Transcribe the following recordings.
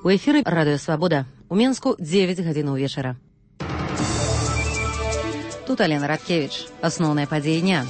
У эфіры радыё Свабода. У Менску 9 гадзінаў вечара. Тут Алена Радкевіч. Асноўныя падзеі дня.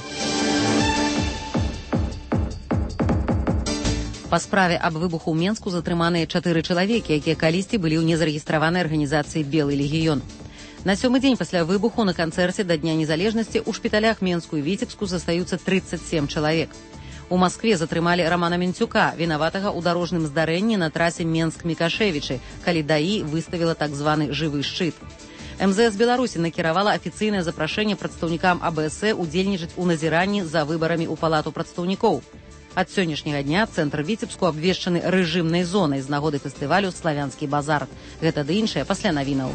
Па справе аб выбуху ў Менску затрыманыя 4 чалавекі, якія калісьці былі ў незарэгістраванай арганізацыі «Белы легіён». На 7-й дзень пасля выбуху на канцэрце да Дня незалежнасці ў шпіталях Менску і Віцебску застаюцца 37 чалавек. У Маскве затрымалі Рамана Менцюка, вінаватага ў дарожным здарэнні на трасе Менск-Мікашевічы, калі ДАІ выставіла так званы жывы шчыт. МЗС Беларусі накіравала афіцыйнае запрашэнне прадстаўнікам АБС удзельнічаць у назіранні за выбарамі ў палату прадстаўнікоў. Ад сённяшняга дня цэнтр Віцебску абвешчаны рэжымнай зонай з нагоды фестывалю «Славянскі базар». Гэта ды іншае пасля навінаў.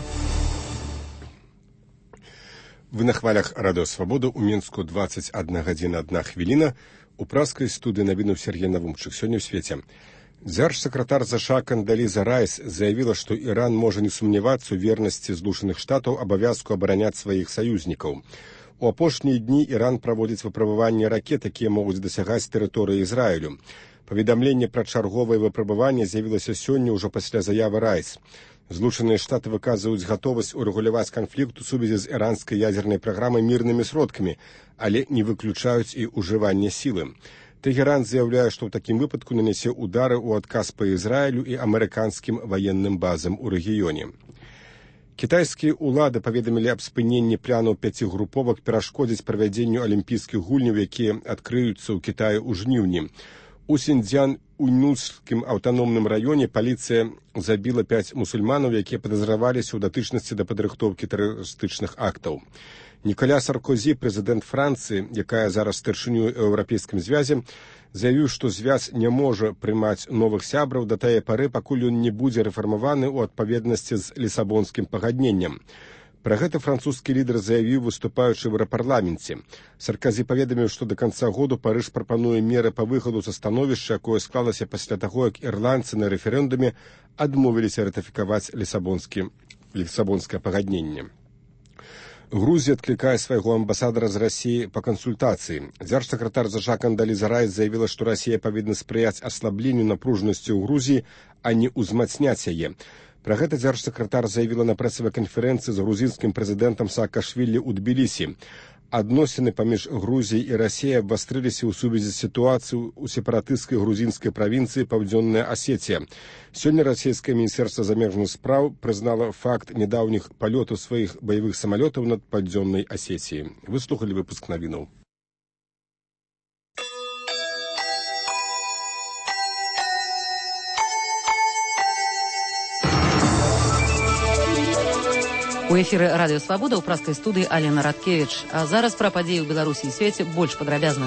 Вы на хвалях радыё Свабода, у Менску 21 гадзіна 1 хвіліна. У праскай студыі навінуў Сергей Навумчык. Сёння ў свеце. Дзяржсакратар США Кандаліза Райс заявіла, што Іран можа не сумнявацца ў вернасці Злучаных Штатаў абавязку абараняць сваіх саюзнікаў. У апошнія дні Іран праводзіць выпрабаванні ракет, якія могуць дасягаць тэрыторыі Ізраілю. Паведамленне пра чарговае выпрабаванне з'явілася сёння ўжо пасля заявы Райс. Злучаныя Штаты выказваюць гатовасць урэгуляваць канфлікт у сувязі з іранскай ядзернай праграмай мірнымі сродкамі, але не выключаюць і ўжыванне сілы. Тэгеран заяўляе, што ў такім выпадку нанясе удары ў адказ па Ізраілю і амерыканскім ваенным базам у рэгіёне. Кітайскія ўлады паведамілі аб спыненні планаў 5 груповак перашкодзіць правядзенню алімпійскіх гульняў, якія адкрыюцца ў Кітаі ў жніўні. У Сіньцзян-Уйнускім аўтаномным раёне паліцыя забіла 5 мусульманаў, якія падазраваліся ў датычнасці да падрыхтоўкі тэрарыстычных актаў. Ніколя Саркозі, прэзідэнт Францыі, якая зараз старшынёй у Еўрапейскім звязе, заявіў, што звяз не можа прымаць новых сябраў да тае пары, пакуль ён не будзе рэфармаваны ў адпаведнасці з лісабонскім пагадненнем. Пра гэта французскі лідар заявіў, выступаючы ў еўрапарламенце. Сарказі паведаміў, што да канца году Парыж прапануе меры па выхаду са становішча, якое склалася пасля таго, як ірландцы на рэферэндуме адмовіліся ратыфікаваць лісабонскае пагадненне. Грузія адклікае свайго амбасадара з Расіі па кансультацыі. Дзяржсакратар США Кандаліза Райс заявіла, што Расія павінна спрыяць аслабленню напружанасці ў Грузіі, а не ўзмацняць яе. Пра гэта дзяржсакратар заявіла на прэсавай канферэнцыі з грузінскім прэзідэнтам Саакашвілі ў Тбілісі. Адносіны паміж Грузіяй і Расіяй абвастрыліся ў сувязі з сітуацыяй у сепаратысцкай грузінскай правінцыі Паўдзённая Асетія. Сёння расійскае міністэрства замежных спраў прызнала факт нядаўніх палётаў сваіх баявых самалётаў над Паўдзённай Асетіяй. Вы слухалі выпуск навінаў. У эфіры радыё Свабода ў праскай студыі Алена Радкевіч. А зараз пра падзеі ў Беларусі і свеце больш падрабязна.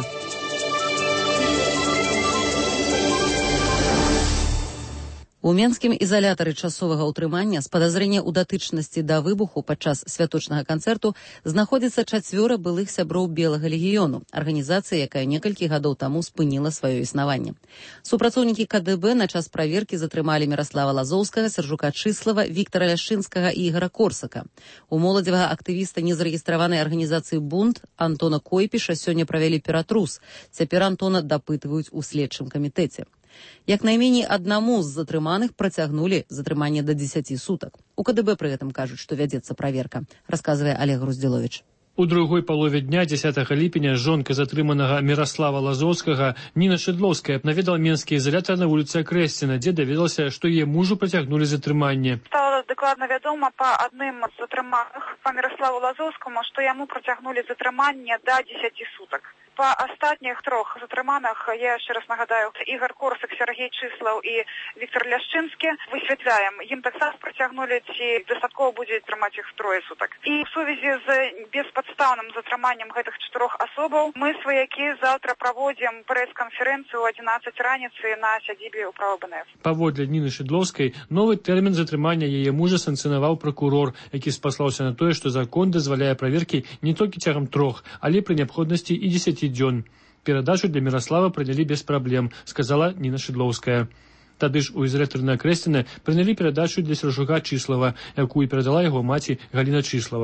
У менскім ізалятары часовага ўтрымання з падазрення ў датычнасці да выбуху падчас святочнага канцэрту знаходзіцца 4 былых сяброў Белага легіёну, арганізацыя, якая некалькі гадоў таму спыніла сваё існаванне. Супрацоўнікі КДБ на час праверкі затрымалі Міраслава Лазоўскага, Сяржука Чыслава, Віктара Ляшчынскага і Ігара Корсака. У моладзевага актывіста незарэгістраванай арганізацыі «Бунт» Антона Койпіша сёння правялі ператрус. Цяпер Антона дапытваюць у следчым камітэце. Як найменей аднаму з затрыманых працягнулі затрыманне да 10 сутак. У КДБ пры гэтым кажуць, што вядзецца праверка, расказвае Олег Груздзіловіч. У другой палове дня 10 ліпеня жонка затрыманага Міраслава Лазоўскага Ніна Шыдлоўская наведала менскі ізалятар на вуліцы Акрэсціна, дзе даведалася, што яе мужу працягнулі затрыманне. Стала дакладна вядома па адным з затрыманых, па Міраславу Лазоўскаму, што яму працягнулі затрыманне да 10 сутак. Па астатніх 3 затрыманых, я яшчэ раз нагадаю, Ігар Корсак, Сергей Чыслаў і Віктар Ляшчынскі, высвятляем, ім таксама працягнулі, ці дастаткова будзе трымаць іх 3 сутак. І в сувязі з беспадстаўным затрыманнем гэтых 4 асобаў мы, сваякі, заўтра праводзім прэс-канферэнцыю ў 11 раніцы на сядзібе ўправа БНФ. Паводле Ніны Шыдлоўскай, новы тэрмін затрымання яе мужа санкцыянаваў пракурор, які спаслаўся на тое, што закон дазваляе праверкі не толькі цягам 3, але пры неабходнасці і 10 дзён. Перадачу для Міраслава прынялі без праблем, сказала Ніна Шыдлоўская. Тады ж у ізалятары на Акрэсціна прынялі перадачу для Сяржука Чыслава, якую перадала яго маці Галіна Чыслава.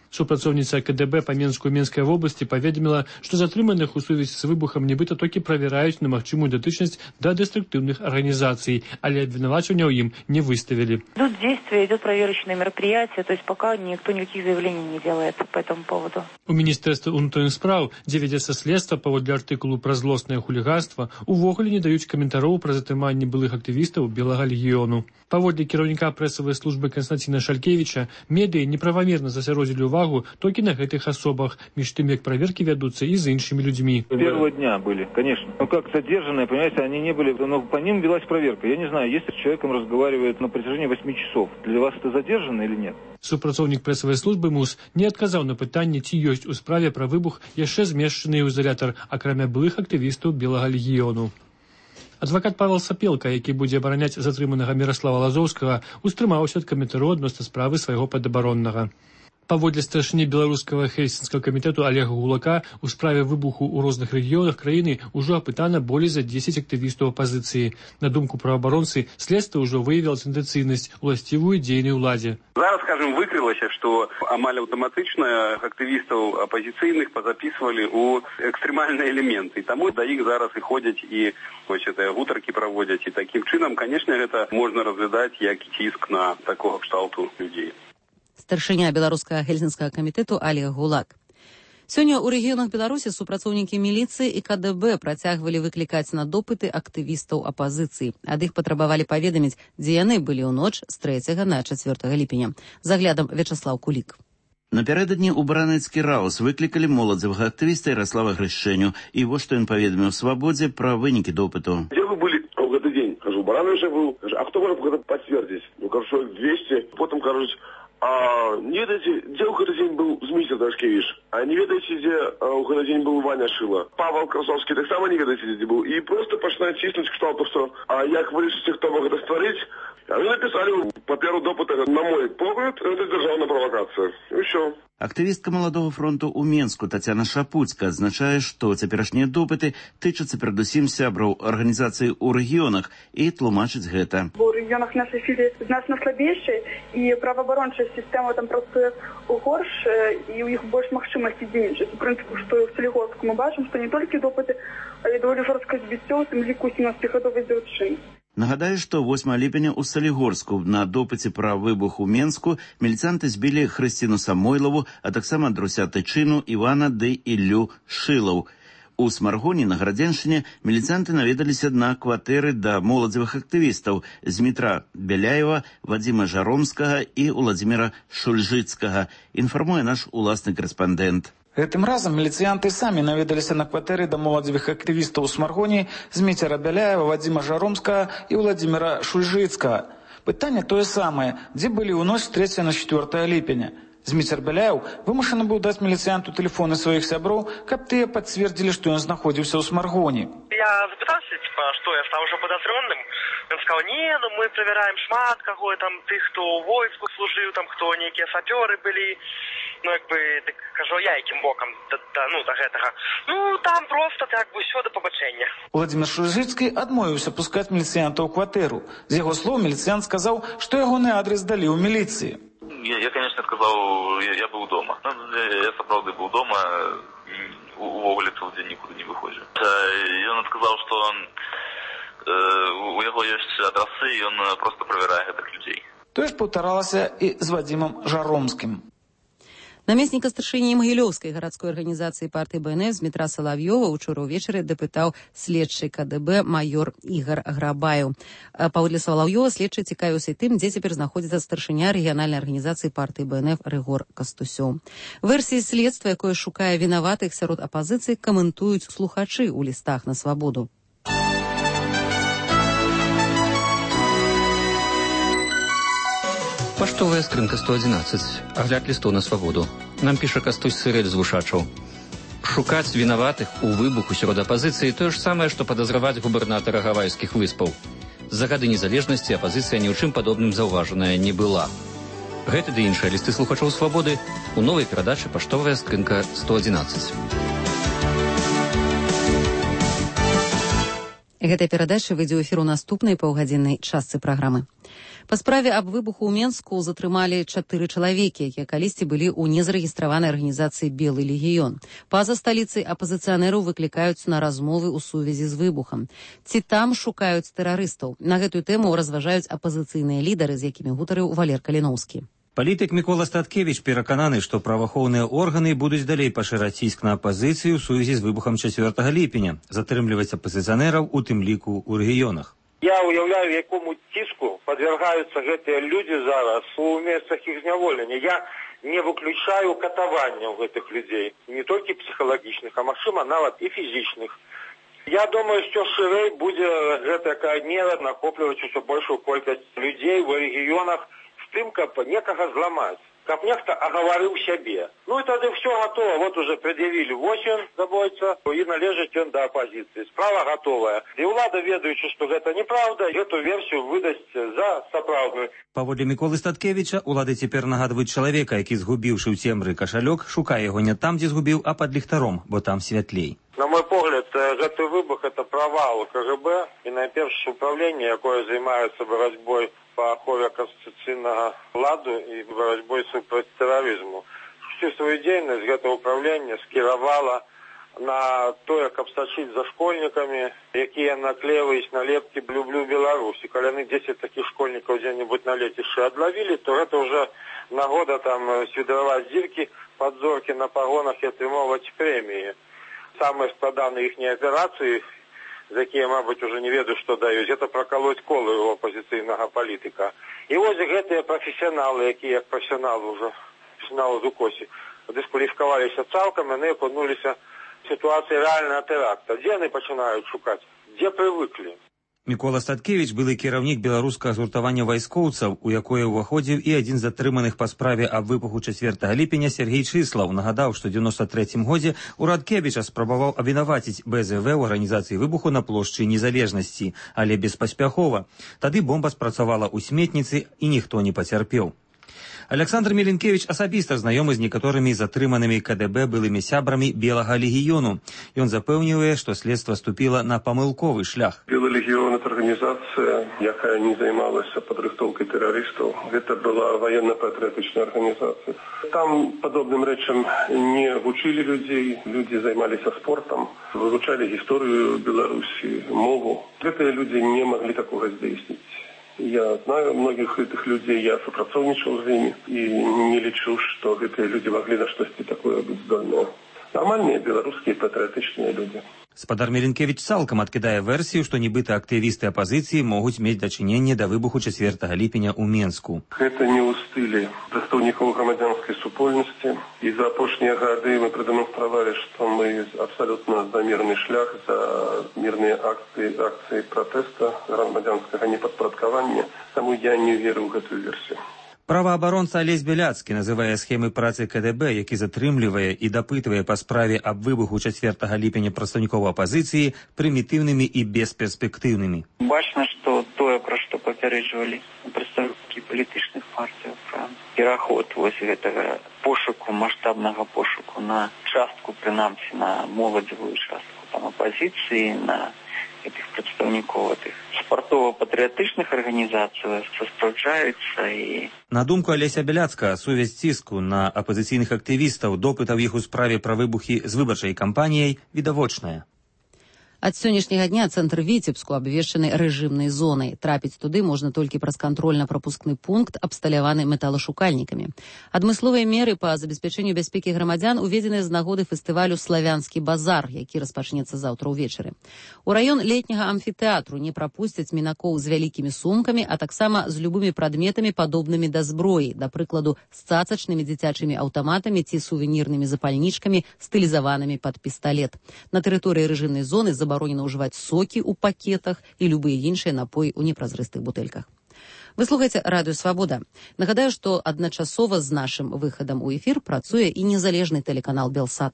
Супрацоўніца КДБ па Менску і Менскай вобласці паведаміла, што затрыманых у сувязі з выбухам нібыта толькі правяраюць на магчымую датычнасць да дэструктыўных арганізацый, але абвінавачвання ў ім не выставілі. Тут действие идет проверочное мероприятие, то есть пока никто никаких заявлений не делает по этому поводу. У Міністэрства ўнутраных спраў, дзе вядзецца следства паводле артыкулу пра злоснае хуліганства, увогуле не даюць каментароў пра затрыманне былых актывістаў Белага легіёну. Паводле кіраўніка прэсавай службы Константина Шалькевича, медыі неправамерна засяродзілі увагу толькі на гэтых асобах, між тым, як праверкі вядуцца і з іншымі людзьмі. Первого дня были, конечно. Но как задержанные, понимаете, они не были, но по ним велась проверка. Я не знаю, если с человеком разговаривает на протяжении 8 часов, для вас это задержанный или нет? Супрацоўнік прэсавай службы МУС не адказаў на пытанне, ці ёсць у справе пра выбух яшчэ змешчаны ў изолятар, акрамя былых актывістаў Белага легіёну. Адвакат Павел Сапелка, які будзе абараняць затрыманага Міраслава Лазоўскага, устрымаўся ад каментару адносна справы свайго падабароннага. Паводле старшыні беларускага хельсінскага камітэту Олега Гулака, у справе выбуху ў розных рэгіёнах краіны ўжо апытана болей за 10 актывістаў апазіцыі. На думку праваабаронцы, следства ўжо выявіла тэндэнцыйнасць, уласцівую дзейнай уладзе. Зараз, скажем, выкрылася, што амаль аўтаматычна актывістаў апазіцыйных пазапісвалі ў экстрэмальныя элементы. Таму да іх зараз і ходзяць і гутаркі праводзяць. І такім чынам, канешне, гэта можна разглядаць як ціск на такога кшталту людзей. Старшыня беларускага хельсінскага камітэту Олег Гулак. Сёння ў рэгіёнах Беларусі супрацоўнікі міліцыі і КДБ працягвалі выклікаць на допыты актывістаў апазіцыі. Ад іх патрабавалі паведаміць, дзе яны былі ў ноч з 3 на 4 ліпеня. З аглядам Вячаслаў Кулік. Напярэдадні ў Баранецкі раус выклікалі моладзевага актывіста Ярослава Грышчэню. І вось што ён паведаміў Свабодзе пра вынікі допыту. Где вы были в этот день? Кажу, Барановича был. А кто может это подтвердить? Ну, кажу, 200. Потом, кажуть, а не ведаете, где у этот день был Змитер Дашкевич? А не ведаете, где у этот день был Ваня Шила? Павел Красовский так само не ведаете, где был. И просто пачинает тиснуть к шталту, что як вы решите, кто мог это створить? А вы написали паперу допыта, на мой погляд, это державная провокация. И все. Актывістка Маладога фронту ў Менску Тацяна Шапуцька адзначае, што цяперашнія допыты тычацца перадусім сябраў арганізацыі ў рэгіёнах і тлумачыць гэта. У рэгіёнах нашай сілі значна слабейшыя і праваабарончая сістэма там працуе горш і ў іх больш магчымасці дзейнічаць. У прынцыпу, што ў Салігорску мы бачым, што не толькі допыты, але даволі жорсткае збіццё, у тым ліку 17-гадовай дзяўчыны. Нагадаю, што 8 ліпеня ў Салігорску на допыце пра выбух у Менску міліцанты збілі Хрысціну Самойлаву, а таксама Друся Тычыну, Івана ды Іллю Шылаў. У Смаргоні на Градзеншчыне міліцанты наведаліся на кватэры да моладзевых актывістаў Змітра Бяляева, Вадзіма Жаромскага і Уладзіміра Шульжыцкага, інфармуе наш уласны карэспандэнт. Гэтым разам міліцыянты самі наведаліся на кватэры да моладзевых актывістаў у Смаргоні Зміцера Бяляева, Вадзіма Жаромскага і Уладзіміра Шульжыцкага. Пытанне тое самае, дзе былі ў ноч з 3 на 4 ліпеня. Зміцер Бяляеў вымушаны быў даць міліцыянту тэлефоны сваіх сяброў, каб тыя пацвердзілі, што ён знаходзіўся ў Смаргоні. Я запытаўся, што я стаў ужо падазроным. Ён сказаў, мы правяраем шмат каго, там, тых, хто ў войску служыў, там, хто нейкія сапёры былі. Так кажу, я якім бокам да гэтага. Там проста так бы ўсё да пабачэння. Уладзімір Шульжыцкі адмовіўся пускаць міліцыянта ў кватэру. З яго слоў міліцыянт сказаў, што ягоны адрес далі ў міліцыі. Я, конечно, сказал, я был дома. Я, правда, был дома, увогуле цел день никуда не выходит. И он сказал, что у него есть адресы, и он просто проверяет этих людей. Тое ж паўтаралася і з Вадзімам Жаромскім. Намесніка старшыні Магілёўскай гарадской арганізацыі партыі БНС Дмітра Салавьёва учора ўвечары дапытаў следчы КДБ майор Ігар Грабаеў. Паводле Салавьёва следчы цікавіўся тым, дзе цяпер знаходзіцца старшыня рэгіянальнай арганізацыі партыі БНФ Рыгор Кастусёў. Версіі следства, якое шукае вінаватых сярод апазіцыі, каментуюць слухачы ў лістах на свабоду. Паштовая скрынка 111. Агляд лістоў на свабоду. Нам піша Кастусь Сырэль з Вушачаў. Шукаць вінаватых у выбуху сярод апазіцыі тое ж самае, што падазраваць губернатара Гавайскіх выспаў. За гады незалежнасці апазіцыя ні ў чым падобным заўважаная не была. Гэты ды іншыя лісты слухачоў свабоды у новай перадачы «Паштовая скрынка 111». Гэтая перадача выйдзе ў эфір у наступнай паўгадзіннай частцы праграмы. Па справе аб выбуху ў Менску затрымалі 4 чалавекі, якія калісьці былі ў незарэгістраванай арганізацыі «Белы легіён». Па-за сталіцай апазіцыянераў выклікаюць на размовы ў сувязі з выбухам. Ці там шукаюць тэрарыстаў? На гэтую тэму разважаюць апазіцыйныя лідары, з якімі гутарыў Валер Каліноўскі. Палітык Мікола Статкевіч перакананы, што праваахоўныя органы будуць далей пашыраць ціск на апазіцыю ў сувязі з выбухам 4 ліпеня, затрымліваць апазіцыянераў, у тым ліку ў рэгіёнах. Я уяўляю, якому ціску падвяргаюцца гэтыя людзі зараз у месцах іх зняволення. Я не выключаю катаванняў гэтых людзей, не толькі псіхалагічных, а магчыма нават і фізічных. Я думаю, што шырэй будзе гэтая мера накопліваць усё большую колькасць людзей у рэгіёнах з тым, каб некага зламаць, каб нехта агаварыў сябе. Ну і тады ўсё гатова. Вот уже пред'явілі восень забойца, і належыць ён да апазіцыі. Справа гатовая. І ўлада, ведаючы, што гэта неправда, гэту версію выдасць за сапраўдную. Паводле Міколы Статкевіча, улады цяпер нагадваюць чалавека, які, згубіўшы ў цемры кашалёк, шукае яго не там, дзе згубіў, а пад ліхтаром, бо там святлей. На мой погляд, гэты выбух – это провал КГБ і найперш управління, якое займаецца барацьбой по ахове конституцыйнага ладу і барацьбой супраць тэрарызму. Всю свою дзейнасць гэта управлінне скіравала на тое, каб сачыць за школьнікамі, якія наклеиваюць налепкі «Люблю Беларусь». І калі яны 10 такіх школьнікаў дзе-небудзь на лецішчы адлавілі, то гэта ўжо нагода там свідраваць зіркі, падзоркі на пагонах і атрымоўваць прэміі. Самые складанные ихние операции, за якія, мабуть, уже не ведаю, что даюць, это проколоть колы у оппозиционного политика. И вот гэтыя профессионалы, якія як профессионалы уже, профессионалы з укосі, дискваліфікаваліся цалкам, яны апынуліся в ситуации реального теракта. Где они начинают шукать? Где привыкли? Мікола Статкевіч, былы кіраўнік беларускага згуртавання вайскоўцаў, у якое ўваходзіў і адзін з затрыманых па справе аб выбуху 4 ліпеня Сергей Чыслаў, нагадаў, што ў 93-м годзе урад Кебіча спрабаваў абвінаваціць БЗВ ў арганізацыі выбуху на плошчы Незалежнасці, але беспаспяхова. Тады бомба спрацавала ў сметніцы і ніхто не пацярпеў. Александр Міленкевіч асабіста знаёмы з некаторымі затрыманымі КДБ былымі сябрамі Белага легіёну. Ён запэўнівае, што следства ступіла на памылковы шлях. Белы легіён – это арганізацыя, якая не займалася падрыхтоўкай тэрарыстаў. Гэта была военно-патрыятычная арганізацыя. Там падобным рэчам не вучылі людзей, людзі займаліся спортам, вывучалі гісторыю Беларусі, мову. Гэтыя людзі не маглі такога здзейсніць. Я знаю многих этих людей, я супрацоўнічаў з імі і не лічу, што гэтыя людзі маглі на штосьці такое быць здольныя. Нармальныя беларускія патрыятычныя людзі. Спадар Міленкевіч цалкам адкідае версію, што нібыта актывісты апазіцыі могуць мець дачыненне да выбуху 4 ліпеня ў Менску. Гэта не ў стылі прадстаўнікоў грамадзянскай супольнасці. І за апошнія гады мы прадэманстравалі, што мы абсалютна за мірны шлях, за мірныя акцыі пратэста, грамадзянскага непадпарадкавання. Таму я не веру ў гэтую версію. Праваабаронца Алесь Беляцкі называе схемы працы КДБ, які затрымлівае і дапытвае па справе аб выбуху 4 ліпеня прадстаўнікоў апазіцыі, прымітыўнымі і бесперспектыўнымі. Бачна, што тое, пра што папярэджвалі прадстаўнікі палітычных партый, пра пераход вось гэтага пошуку, маштабнага пошуку на частку, прынамсі на моладзевую частку там апазіцыі, на этих прадстаўнікоў этих спартова-патрыятычных арганізацый спраўджаюцца і... На думку Алеся Беляцкага, сувязь ціску на апазіцыйных актывістаў, допытаў іх у справе пра выбухі з выбарчай кампаніяй відавочная. Ад сённяшняга дня цэнтр Віцебску абвешчаны рэжымнай зонай. Трапіць туды можна толькі праз кантрольна-прапускны пункт, абсталяваны металашукальнікамі. Адмысловыя меры па забеспячэнню бяспекі грамадзян уведзеныя з нагоды фестывалю «Славянскі базар», які распачнецца заўтра ўвечары. У раён летняга амфітэатру не прапусцяць мінакоў з вялікімі сумкамі, а таксама з любымі прадметамі, падобнымі да зброі, да прыкладу, з цацачнымі дзіцячымі аўтаматамі ці сувенірнымі запальнічкамі, стылізаванымі пад пісталет. На тэрыторыі рэжымнай зоны забаронена ўжываць сокі ў пакетах і любыя іншыя напоі ў непразрыстых бутэльках. Вы слухаеце радыё «Свабода». Нагадаю, што адначасова з нашым выхадам у эфір працуе і незалежны тэлеканал «Белсат».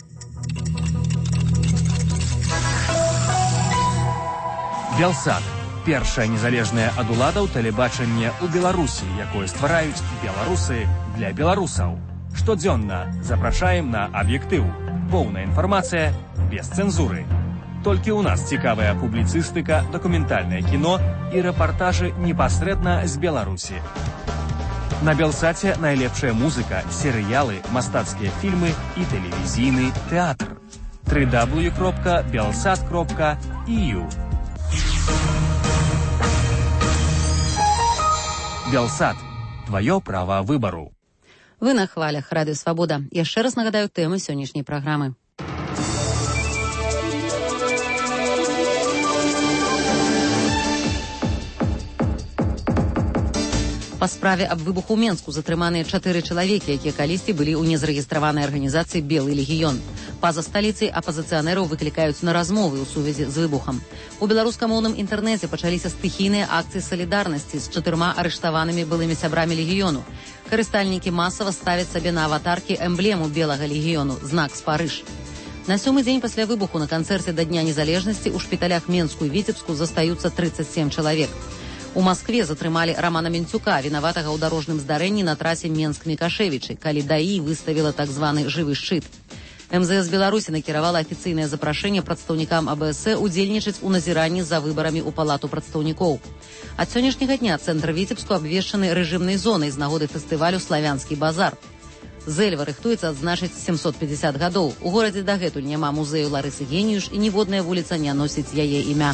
«Белсат» – першае незалежнае ад уладаў тэлебачанне ў Беларусі, якое ствараюць беларусы для беларусаў. Штодзённа запрашаем на аб'ектыў. Поўная інфармацыя без цэнзуры. Толькі ў нас цікавая публіцыстыка, дакументальнае кіно і рэпартажы непасрэдна з Беларусі. На Белсаце найлепшая музыка, серыялы, мастацкія фільмы і тэлевізійны тэатр. www.belsat.eu Белсат. Твоё право выбору. Вы на хвалях Радыё Свабода. Яшчэ раз нагадаю тэмы сённяшняй праграмы. Па справе аб выбуху ў Менску затрыманыя 4 чалавекі, якія калісьці былі ў незарэгістраванай арганізацыі «Белы легіён». Па-за сталіцай апазіцыянераў выклікаюць на размовы ў сувязі з выбухам. У беларускамоўным інтэрнэце пачаліся стыхійныя акцыі салідарнасці з 4 арыштаванымі былымі сябрамі легіёну. Карыстальнікі масава ставяць сабе на аватаркі эмблему Белага легіёну – знак Спарыж. На 7-й дзень пасля выбуху на канцэрце да Дня незалежнасці ў шпіталях Менску і Віцебску застаюцца 37 чалавек. У Маскве затрымалі Рамана Менцюка, вінаватага ў дарожным здарэнні на трасе Менск-Мікашевічы, калі ДАІ выставіла так званы жывы шчыт. МЗС Беларусі накіравала афіцыйнае запрашэнне прадстаўнікам АБС удзельнічаць у назіранні за выбарамі ў палату прадстаўнікоў. Ад сённяшняга дня цэнтр Віцебску абвешчаны рэжымнай зонай з нагоды фестывалю «Славянскі базар». Зэльва рыхтуецца адзначыць 750 гадоў. У горадзе дагэтуль няма музею Ларысы Геніюш і ніводная вуліца не носіць яе імя.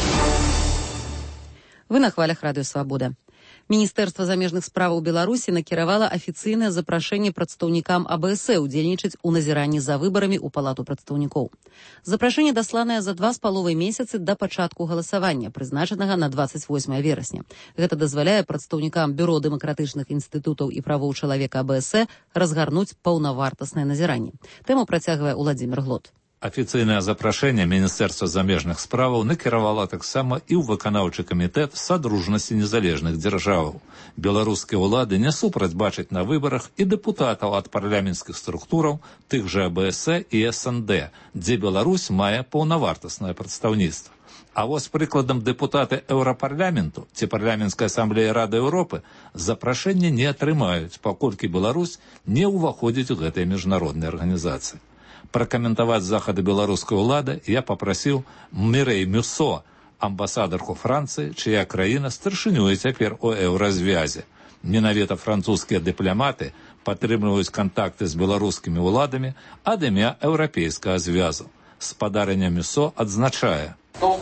Вы на хвалях Радыё Свабода. Міністэрства замежных справаў Беларусі накіравала афіцыйнае запрашэнне прадстаўнікам АБС удзельнічаць у назіранні за выбарамі ў палату прадстаўнікоў. Запрашэнне дасланае за 2,5 месяцы да пачатку галасавання, прызначанага на 28 верасня. Гэта дазваляе прадстаўнікам Бюро дэмакратычных інстытутаў і правоў чалавека АБС разгарнуць паўнавартаснае назіранне. Тэму працягвае Уладзімір Глот. Афіцыйнае запрашэнне Міністэрства замежных справаў накіравала таксама і ў выканаўчы камітэт Садружнасці незалежных дзяржаваў. Беларускія ўлады не супраць бачаць на выбарах і дэпутатаў ад парламенцкіх структураў, тых жа АБС і СНД, дзе Беларусь мае паўнавартаснае прадстаўніцтва. А вось прыкладам дэпутаты Еўрапарламенту ці парламенцкай асамблеі Рады Еўропы запрашэнне не атрымаюць, паколькі Беларусь не ўваходзіць у гэтыя міжнародныя арганізацыі. Пракаментаваць захады беларускай улады я папрасіў Мірэй Мюссо, амбасадарку Францыі, чыя краіна старшынюе цяпер у еўразвязе. Менавіта французскія дыпламаты падтрымліваюць кантакты з беларускімі ўладамі ад імя еўрапейскага звязу. Спадарня Мюссо адзначае: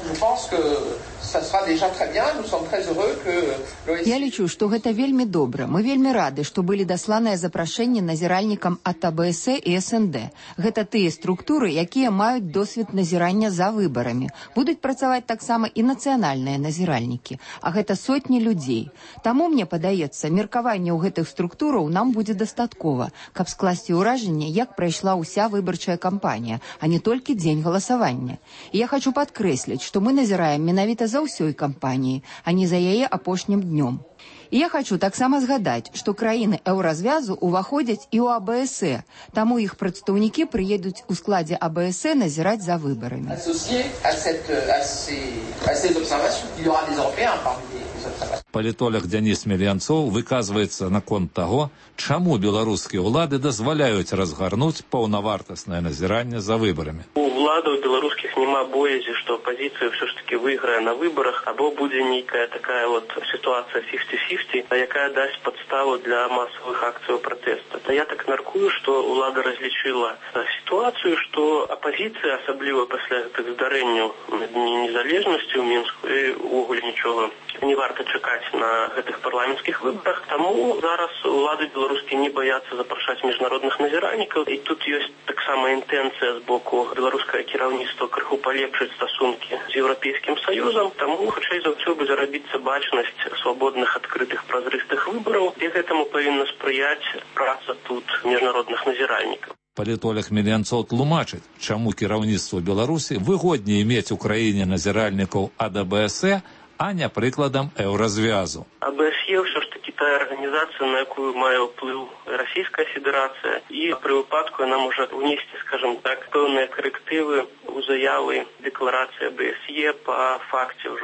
Я лічу, што гэта вельмі добра. Мы вельмі рады, што былі дасланыя запрашэнні назіральнікам ад АБС і СНД. Гэта тыя структуры, якія маюць досвед назірання за выбарамі. Будуць працаваць таксама і нацыянальныя назіральнікі. А гэта сотні людзей. Таму, мне падаецца, меркаванне ў гэтых структураў нам будзе дастаткова, каб скласці ўражанне, як прайшла ўся выбарчая кампанія, а не толькі дзень галасавання. І я хочу падкрэсліць, што мы назіраем менавіта за ўсёй кампаніі, а не за яе апошнім днём. І я хочу таксама згадаць, што краіны еўразвязу ўваходзяць і ў АБС, таму іх прадстаўнікі прыедуць у складзе АБС назіраць за выбарамі. Палітолог Дзяніс Мельянцоў выказваецца наконт таго, чаму беларускія ўлады дазваляюць разгарнуць паўнавартаснае назіранне за выбарамі. У ўладаў беларускіх няма боязі, што апазіцыя ўсё ж таки выйграе на выбарах, або будзе нейкая такая сітуацыя 50-50, якая дасць падставу для масавых акцыяў пратэста. Я так мяркую, што ўлада разлічыла сітуацыю, што апазіцыя, асабліва пасля гэтых здарэнняў на Дні незалежнасці ў Мінску, і ўвогуле нічога не варта чакаць на гэтых парламенцкіх выбарах. Таму зараз улады беларускія не баяцца запрашаць міжнародных назіральнікаў. І тут ёсць таксама інтэнцыя з боку беларускага кіраўніцтва крыху палепшыць стасункі з Еўрапейскім Саюзам. Таму, хутчэй за ўсё, будзе рабіцца бачнасць свабодных, адкрытых, празрыстых выбараў. І гэтаму павінна спрыяць праца тут міжнародных назіральнікаў. Палітолог Мельянцоў тлумачыць, чаму кіраўніцтву Беларусі выгодней мець у краіне назіральнікаў ад АБС, а не прыкладам еўразвязу. АБСЕ ўсё ж таки тая арганізацыя, на якую мае ўплыў Расійская Федэрацыя, і пры выпадку яна можа внесці, скажем так, пэўныя карэктывы ў заявы дэкларацыі АБСЕ па факце ўжо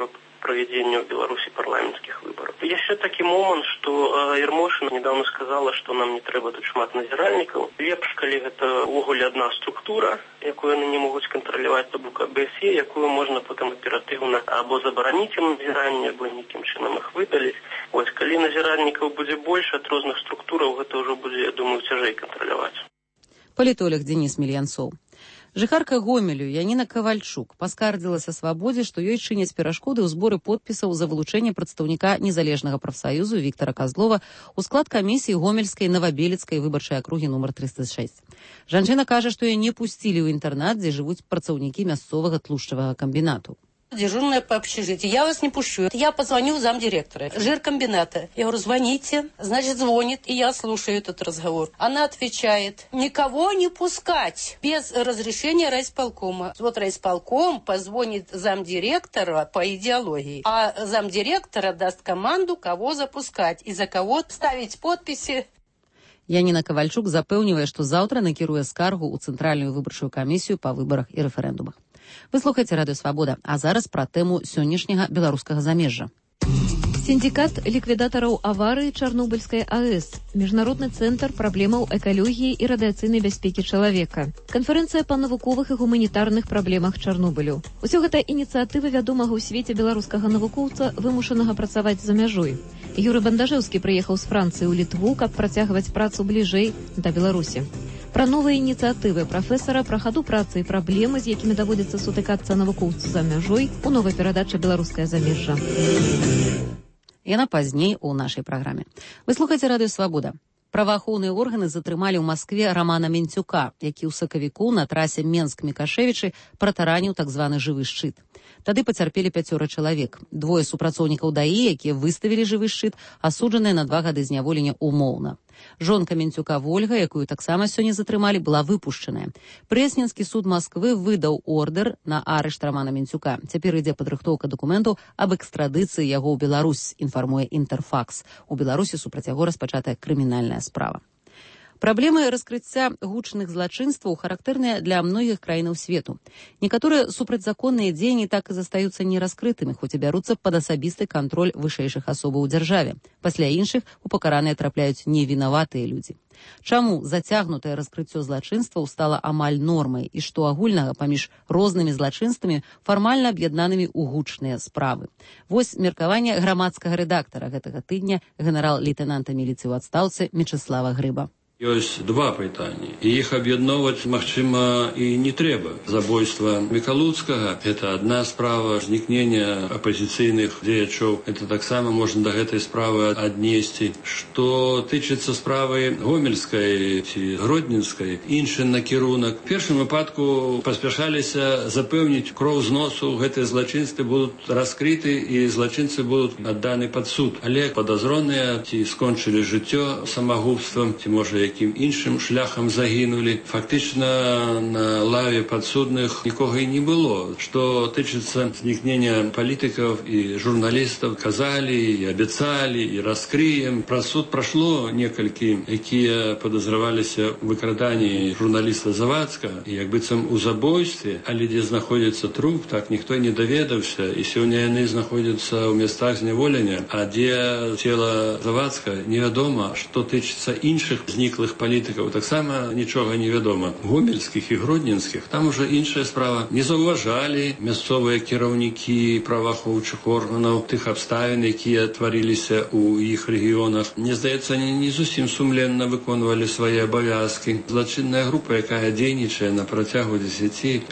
проведению в Беларуси парламентских выборов. Еще такой момент, что Ермошина недавно сказала, что нам не треба тут шмат назиральников. Лепш, коли это ввогуле одна структура, якую они не могут контролировать, то бок АБСЕ, якую можно потом оперативно або заборонить им назирание, або никаким чином их выдалить. Вот, коли назиральников будет больше от разных структур, это уже будет, я думаю, тяжелее контролировать. Палітолог Денис Мільянцоў. Жыхарка Гомелю Яніна Кавальчук паскардзілася свабодзе, што ёй чыняць перашкоды ў зборы подпісаў за вылучэнне прадстаўніка незалежнага прафсаюзу Віктара Казлова ў склад камісіі Гомельскай Новабелецкай выбарчай акругі нумар 306. Жанчына кажа, што яе не пусцілі ў інтэрнат, дзе жывуць працаўнікі мясцовага тлушчавага камбінату. Дежурная по общежитию. Я вас не пущу. Я позвоню замдиректора жиркомбината. Я говорю, звоните. Значит, звонит, и я слушаю этот разговор. Она отвечает, никого не пускать без разрешения райисполкома. Вот райисполком позвонит замдиректора по идеологии, а замдиректора даст команду, кого запускать и за кого ставить подписи. Яніна Кавальчук запэўнівае, што заўтра накіруе скаргу ў Цэнтральную выбарчую камісію па выбарах і рэферэндумах. Вы слухаеце Радыё Свабода, а зараз пра тэму сённяшняга беларускага замежжа. Синдикат ликвидаторов аварии Чернобыльской АЭС, Международный центр проблемаў экологии и радиационной бяспеки человека, конференция по навуковых и гуманитарных проблемах Чернобылю. Усё гэта инициативы вядомага ў свеце беларускага навукоўца, вымушанага працаваць за мяжой. Юрый Бандажэўскі прыехаў з Францыі ў Літву, каб працягваць працу бліжэй да Беларусі. Пра новыя ініцыятывы прафесара, пра хаду працы і праблемы, з якімі даводзіцца сутыкацца навукоўцу за мяжой, у новай перадачы «Беларускае замежжа». Яна пазней у нашай праграме. Вы слухаеце Радыё Свабода. Праваахоўныя органы затрымалі ў Маскве Рамана Менцюка, які ў сакавіку на трасе Менск-Мікашевічы пратараніў так званы жывы шчыт. Тады пацярпелі 5 чалавек. 2 супрацоўнікаў ДАІ, якія выставілі жывы шчыт, асуджаныя на 2 гады зняволення умоўна. Жонка Менцюка Вольга, якую таксама сёння затрымалі, была выпушчаная. Прэсненскі суд Масквы выдаў ордэр на арышт Рамана Менцюка. Цяпер ідзе падрыхтоўка дакументаў аб экстрадыцыі яго ў Беларусь, інфармуе Інтэрфакс. У Беларусі супраць яго распачатая крымінальная справа. Праблемы раскрыцця гучных злачынстваў характэрныя для многіх краінаў свету. Некаторыя супрацьзаконныя дзеянні так і застаюцца нераскрытымі, хоць і бяруцца пад асабісты кантроль вышэйшых асобаў у дзяржаве. Пасля іншых у пакараныя трапляюць невінаватыя людзі. Чаму зацягнутае раскрыццё злачынстваў стала амаль нормай і што агульнага паміж рознымі злачынствамі фармальна аб'яднанымі ў гучныя справы? Вось меркаванне грамадскага рэдактара гэтага тыдня генерал-лейтэнанта міліцыі ў адстаўцы Мечыслава Грыба. Ёсць 2 пытанні, і іх аб'ядноўваць, магчыма, і не трэба. Забойства Мікалуцкага – это адна справа, знікнення апазіцыйных дзеячоў – это таксама можна да гэтай справы аднесці. Што тычыцца справы Гомельскай ці Гродненскай, іншы накірунак. В першым выпадку паспяшаліся запэўніць кроў з носу, гэтыя злачынствы будуць раскрыты і злачынцы будуць адданы пад суд. Але падазроныя ці скончылі жыццё самагубствам, ці можа якім іншым шляхам загінулі. Фактычна на лаве падсудных нікога і не было. Што тычыцца знікнення палітыкаў і журналістаў, казалі і абяцалі і раскрыем. Праз суд прашло некалькі, якія падазраваліся ў выкраданні журналіста Завадска, і як быццам у забойстве, але дзе знаходзіцца труп, так ніхто не даведаўся, і сёння яны знаходзяцца ў месцах зняволення, а дзе цела Завадска, невядома. Што тычыцца іншых зніклых палітыкаў, таксама нічога не вядома. Гомельскіх і гродненскіх там ужо іншая справа. Не заўважалі мясцовыя кіраўнікі праваахоўчых органаў тых абставін, якія тварыліся ў іх рэгіёнах. Мне здаецца, они не зусім сумленна выконвалі свае абавязкі. Злачынная група, якая дзейнічае на працягу 10-15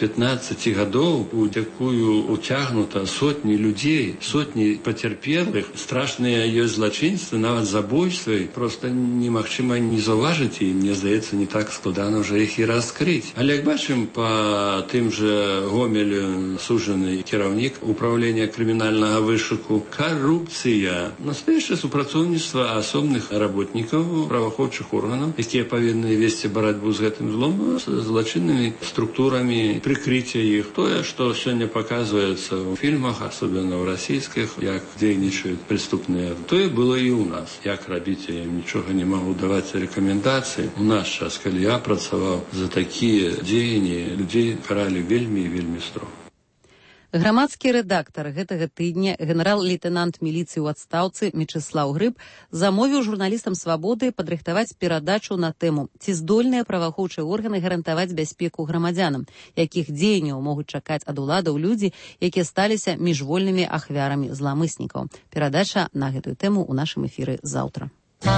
гадоў, у якую уцягнута сотні людзей, сотні пацярпелых, страшныя ёсць злачынствы, нават забойствы, проста немагчыма не заўважыць, і мне здаецца, не так складана ўжо іх і раскрыць. Але як бачым, па тым жа Гомелю сужаны кіраўнік управлення крымінальнага вышуку, карупцыя, настоящее супрацоўніцтва асобных работнікаў праваахоўчых органаў, якія павінны весці барацьбу з гэтым злом, з злачыннымі структурамі, прыкрыцця іх. Тое, што сёння паказваецца ў фільмах, асобна ў расійскіх, як дзейнічаюць преступныя, тое было і ў нас. Як рабіць, я ім нічога не магу даваць рэкамендацыі. У наш час, калі я працаваў, за такія дзеянні людзей каралі вельмі і вельмі строга. Грамадскі рэдактар гэтага тыдня, генерал-лейтенант міліцыі ў адстаўцы Мечыслаў Грыб замовіў журналістам «Свабоды» падрыхтаваць перадачу на тэму «Ці здольныя праваахоўчыя органы гарантаваць бяспеку грамадзянам, якіх дзеянняў могуць чакаць ад уладаў людзі, якія сталіся міжвольнымі ахвярамі зламыснікаў». Перадача на гэтую тэму ў нашым эфіры заўтра.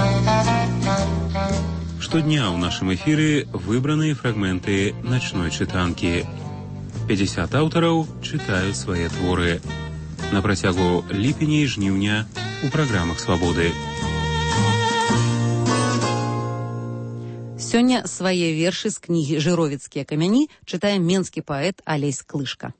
Штодня ў нашым эфіры выбраныя фрагменты начной чытанкі. 50 аўтараў чытаюць свае творы. На працягу ліпеня і жніўня у праграмах «Свабоды». Сёння свае вершы з кнігі «Жыровіцкія камяні» чытае менскі паэт Алесь Клышка.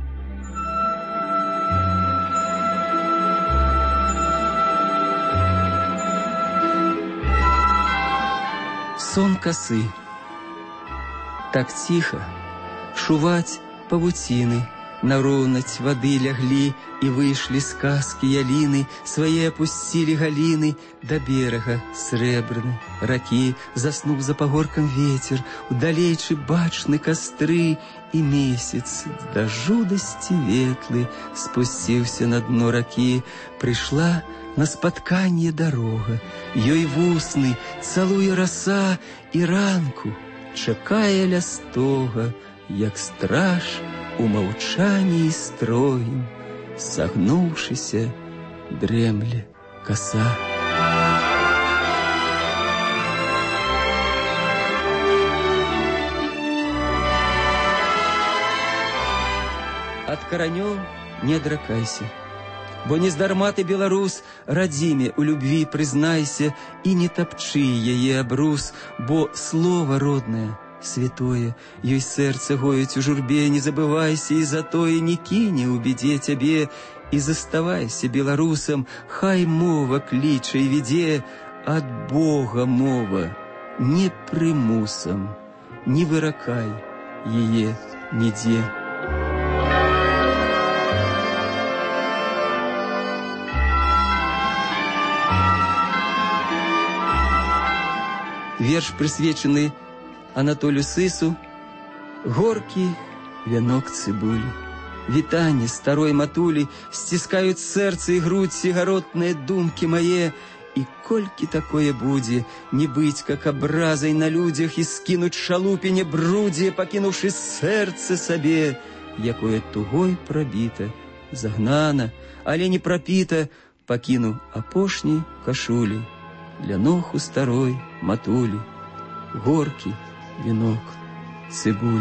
Сон косы. Так тихо шувать павуціны, на роўнаць вады ляглі, і выйшлі з казкі яліны, свае апусцілі галіны да берага срэбраны ракі, заснуў за пагоркам ветер, удалейчы бачны кастры, і месяц да жудасці ветлы спусціўся на дно ракі. Прыйшла на спатканне дарога, ёй вусны цалуе раса, і ранку чакае ля стога, як страж у маўчанні строім, сагнуўшыся, дрэмле коса. Ад каранёў не адракайся, бо нездарма ты, беларус, радзіме у любві прызнайся, і не тапчы яе абрус, бо слова роднае святое, ёй сэрца гоіць у журбе, не забывайся, і затое не кіне ў бедзе цябе, і заставайся беларусам, хай мова кліча і ведзе, ад Бога мова, не прымусам, не выракай яе нідзе. Верш прысвечаны Анатолю Сысу, горкі вянок цыбулі. Вітанне старой матулі сціскаюць сэрца і грудь сігаротныя думкі мае, і колькі такое будзе, не быць, как абразай на людзях, і скінуць шалупіне брудзе, пакінуўшы сэрца сабе, якое тугой прабіта, загнана, але не прапіта, пакіну апошняй кашулі для ног у старой матулі. Горкі венок цыбулі.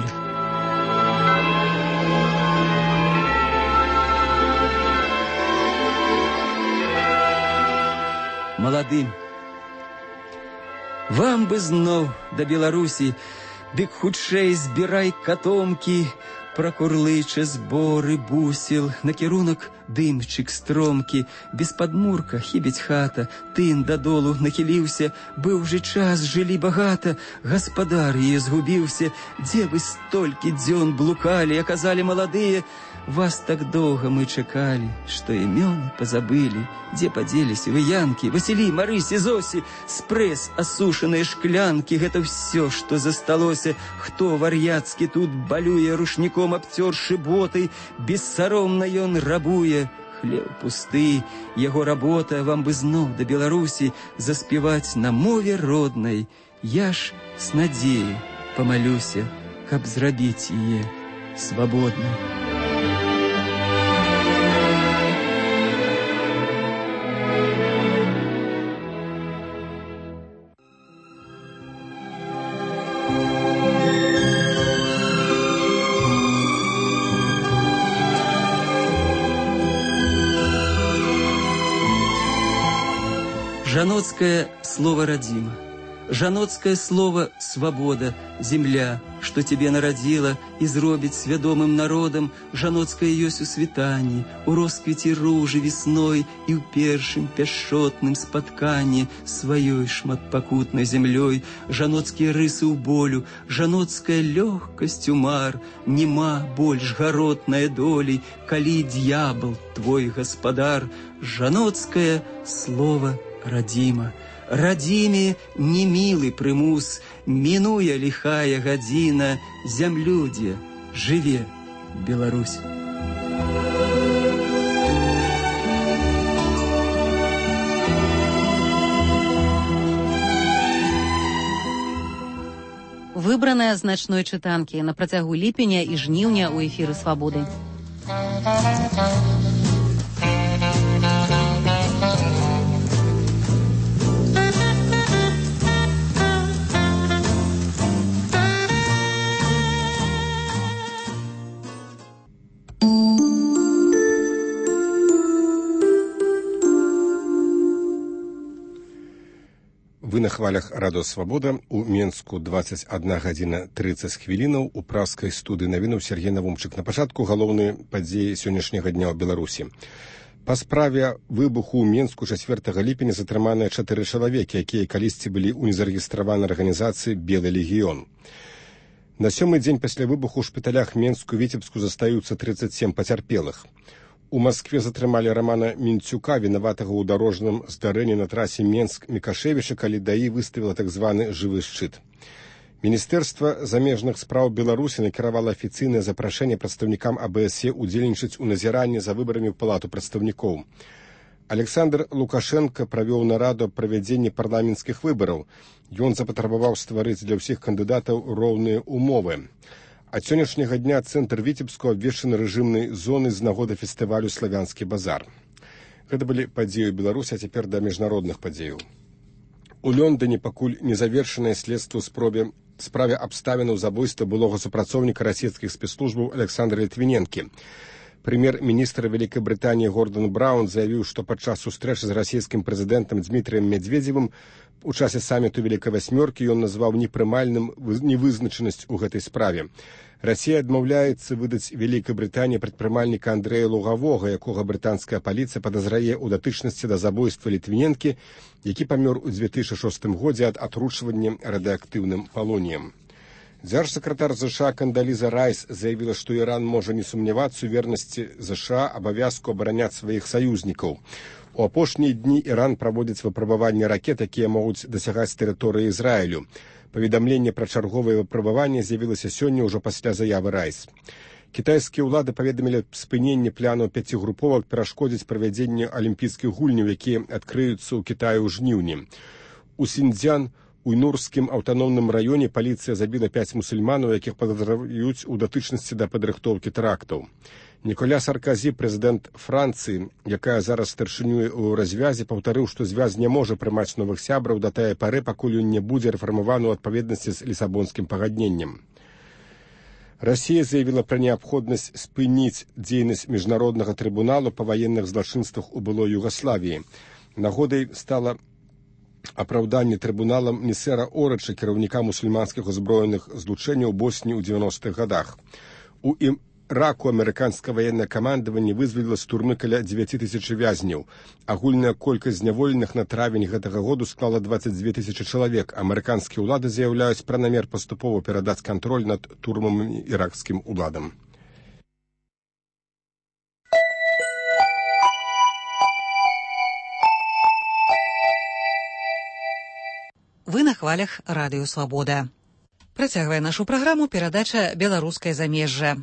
Маладым, вам бы зноў да Беларусі, дык хутчэй збірай катомкі, пракурлыча зборы бусел, накірунак дымчык стромкі, без падмурка хібіць хата, тын дадолу нахіліўся, быў же час, жылі багата, гаспадар яе згубіўся, дзе вы столькі дзён блукалі, а казалі маладыя, вас так доўга мы чакалі, што імёны пазабылі, дзе падзеліся вы янкі, Васілі, Марысі, Зосі, спрэс, асушаныя шклянкі, гэта ўсё, што засталося, хто вар'яцкі тут балюе, рушніком абцёршы боты, бессаромна ён рабуе, хлеб пусты, яго работа, вам бы зноў да Беларусі заспяваць на мове роднай, я ж с надзеяй памалюся, каб зрабіць яе свабоднай. Жаноцкое слово родима, жаноцкое слово свобода, земля, что тебе народила и зробить свядомым народом, жаноцкое ёсць у світанні, у росквіці ружы весной і ў першым пяшчотным спатканні сваёй шматпакутнай землёй, жаноцкія рысы ў болю, жаноцкая лёгкасць умар, нема больш гаротная долей, калі д'ябл твой гаспадар, жаноцкое слово родима. Родиме немилый примус, минуя лихая година, зямлюдзе, живе Беларусь. Выбраная з начной чытанкі на працягу ліпеня і жніўня ў эфіры «Свабоды». Вы на хвалях радыё «Свабода». У Менску 21 гадзіна 30 хвілінаў. У пражскай студыі навінаў Сергей Навумчык. На пачатку галоўныя падзеі сённяшняга дня ў Беларусі. Па справе выбуху ў Менску 4 ліпеня затрыманыя 4 чалавекі, якія калісьці былі ў незарэгістраванай арганізацыі «Белы легіён». На 7-й дзень пасля выбуху ў шпіталях Менску і Віцебску застаюцца 37 пацярпелых. У Маскве затрымалі Рамана Мінцюка, вінаватага ў дарожным здарэнні на трасе Менск-Мікашевіча, калі ДАІ выставіла так званы жывы шчыт. Міністэрства замежных спраў Беларусі накіравала афіцыйнае запрашэнне прадстаўнікам АБСЕ удзельнічаць у назіранні за выбарамі ў Палату прадстаўнікоў. Александр Лукашенко правёў нараду аб правядзенні парламенцкіх выбараў. Ён запатрабаваў стварыць для ўсіх кандыдатаў роўныя умовы. Ад сённяшняга дня цэнтр Віцебску абвешчаны рэжымнай зонай з нагоды фестывалю «Славянскі базар». Гэта былі падзеі ў Беларусі, а цяпер да міжнародных падзеяў. У Лондоне пакуль не завершанае следства ў справе абставінаў забойства былога супрацоўніка расійскіх спецслужбаў Александра Літвіненкі. Прэм'ер-міністр Вялікай Брытаніі Гордан Браўн заявіў, што падчас сустрэчы з расійскім прэзідэнтам Дмітрыем Медведзевым у часе саміту Вялікай Васьмёркі ён назваў непрымальным невызначанасць у гэтай справе. Расія адмаўляецца выдаць Вялікай Брытаніі прадпрымальніка Андрэя Лугавога, якога брытанская паліцыя падазрае ў датычнасці да забойства Літвіненкі, які памёр у 2006 годзе ад атручвання радыеактыўным палоніем. Дзяржсакратар ЗША Кандаліза Райс заявіла, што Іран можа не сумнявацца ў вернасці ЗША абавязку абараняць сваіх саюзнікаў. У апошнія дні Іран праводзіць выпрабаванне ракет, якія могуць дасягаць тэрыторыі Ізраілю. Паведамленне пра чарговае выпрабаванне з'явілася сёння ўжо пасля заявы Райс. Кітайскія ўлады паведамілі спыненне планаў 5 груповак перашкодзіць правядзенню алімпійскіх гульняў, якія адкрыюцца ў Кітаі ў жніўні. У Сіньцзян, Уйнурскім аўтаномным раёне паліцыя забіла 5 мусульманаў, якіх падазраюць у датычнасці да падрыхтоўкі тэрактаў. Ніколя Сарказі, прэзідэнт Францыі, якая зараз старшынюе ў развязе, паўтарыў, што звяз не можа прымаць новых сябраў да тае пары, пакуль ён не будзе рэфармаваны ў адпаведнасці з лісабонскім пагадненнем. Расія заявіла пра неабходнасць спыніць дзейнасць міжнароднага трыбуналу па ваенных злачынствах у былой Югаславіі. Нагодай стала апраўданне трыбуналам Несера Орача, кіраўніка мусульманскіх узброеных злучэнняў Босніі ў 90-х гадах. У Іраку амерыканскае ваеннае камандаванне вызваліла з турмы каля 9000 вязняў. Агульная колькасць зняволеных на травень гэтага году склала 22 000 чалавек. Амерыканскія ўлады заяўляюць пра намер паступова перадаць кантроль над турмамі іракскім уладам. Вы на хвалях радыё «Свабода». Працягвае нашу праграму перадача «Беларускае замежжа».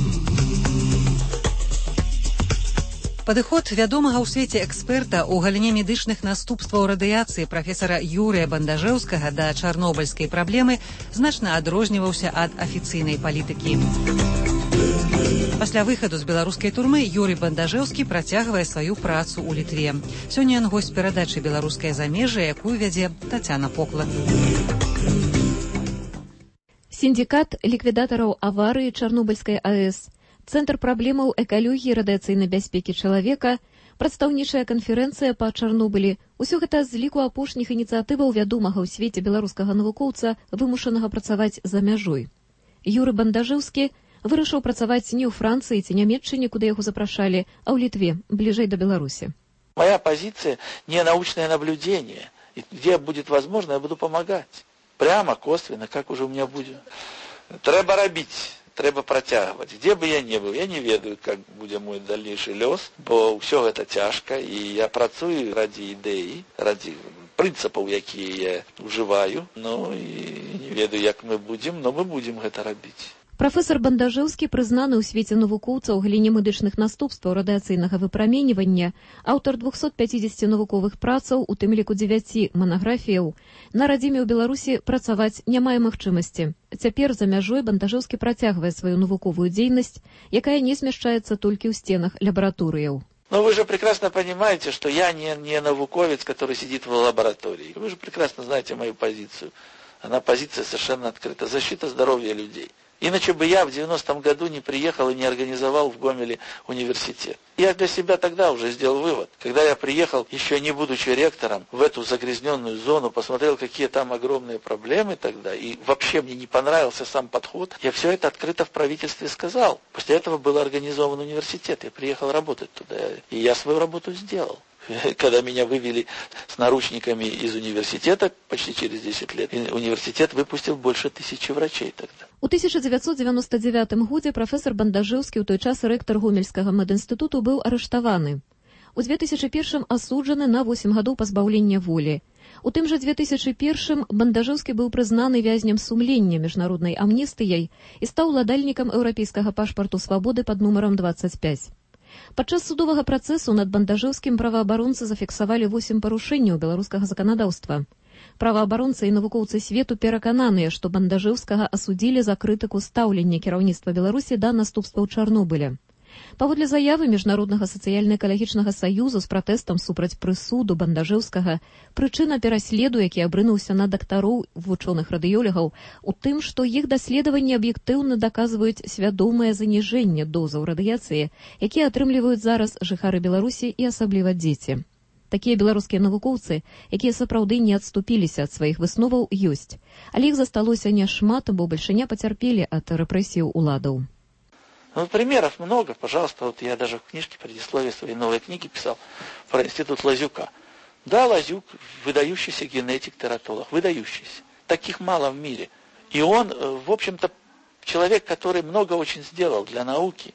Падыход вядомага ў свеце эксперта ў галіне медычных наступстваў радыяцыі прафесара Юрыя Бандажэўскага да чарнобыльскай праблемы значна адрозніваўся ад афіцыйнай палітыкі. Пасля выхаду з беларускай турмы Юрый Бандажэўскі працягвае сваю працу ў Літве. Сёння ён госць перадачы «Беларускае замежжа», якую вядзе Тацяна Поклад. Сіндикат ліквідатараў аварыі Чарнобыльскай АЭС, Цэнтр праблемаў экалогіі і радыяцыйнай бяспекі чалавека, прадстаўнічая канферэнцыя па Чарнобылі – усё гэта з ліку апошніх ініцыятываў вядомага ў свеце беларускага навукоўца, вымушанага працаваць за мяжой. Юрый Бандажэўскі вырашыў працаваць не ў Францыі ці Нямецчыне, куды яго запрашалі, а ў Літве, бліжэй да Беларусі. Моя позиция не научное наблюдение. И где будет возможно, я буду помогать. Прямо, косвенно, как уже у меня будет. Трэба робить. Трэба працягваць. Дзе бы я не быў, я не ведаю, як будзе мой дальнейшы лёс, бо ўсё гэта цяжка, і я працую ради ідэі, ради прынцыпаў, якія я ўжываю, ну і не ведаю, як мы будзем, но мы будзем гэта рабіць. Прафесор Бандажэўскі прызнаны ў свеце навукоўцаў у галіне медычных наступстваў радыяцыйнага выпраменьвання, аўтар 250 навуковых працаў, у тым ліку 9 манаграфіяў. На радзіме ў Беларусі працаваць не мае магчымасці. Цяпер за мяжой Бандажэўскі працягвае сваю навуковую дзейнасць, якая не змяшчаецца толькі ў стенах лабараторыяў. Но вы же прекрасно понимаете, что я не науковец, который сидит в лаборатории. Вы же прекрасно знаете мою позицию. Она позиция совершенно открыта. Защита здоровья людей. Иначе бы я в 90-м году не приехал и не организовал в Гомеле университет. Я для себя тогда уже сделал вывод. Когда я приехал, еще не будучи ректором, в эту загрязненную зону, посмотрел, какие там огромные проблемы тогда, и вообще мне не понравился сам подход, я все это открыто в правительстве сказал. После этого был организован университет, я приехал работать туда, и я свою работу сделал. Когда меня вывели с наручниками из университета почти через 10 лет, университет выпустил больше 1000 врачей тогда. У 1999 годзе прафесор Бандажэўскі, у той час рэктар Гомельскага медінстытуту, быў арыштаваны. У 2001 асуджаны на 8 гадоў пазбаўлення волі. У тым жа 2001 Бандажэўскі быў прызнаны вязнем сумлення міжнароднай амністыяй і стаў уладальнікам еўрапейскага пашпарту свабоды пад нумарам 25. Падчас судовага працэсу над Бандажэўскім праваабаронцы зафіксавалі 8 парушэнняў беларускага заканадаўства. Праваабаронцы і навукоўцы свету перакананыя, што Бандажэўскага асудзілі за крытыку стаўлення кіраўніцтва Беларусі да наступстваў Чарнобыля. Паводле заявы Міжнароднага сацыяльна-экалагічнага саюзу з пратэстам супраць прысуду Бандажэўскага, прычына пераследу, які абрынуўся на дактароў вучоных радыёлегаў, у тым, што іх даследаванні аб'ектыўна даказваюць свядомае заніжэнне дозаў радыяцыі, якія атрымліваюць зараз жыхары Беларусі і асабліва дзеці. Такія беларускія навукоўцы, якія сапраўды не адступіліся ад сваіх высноваў, ёсць. Але іх засталося няшмат, бо бальшыня пацярпелі ад рэпрэсіяў уладаў. Ну, примеров много. Пожалуйста, вот я даже в книжке предисловие своей новой книги писал про институт Лазюка. Да, Лазюк, выдающийся генетик, тератолог, выдающийся. Таких мало в мире. И он, в общем-то, человек, который много очень сделал для науки.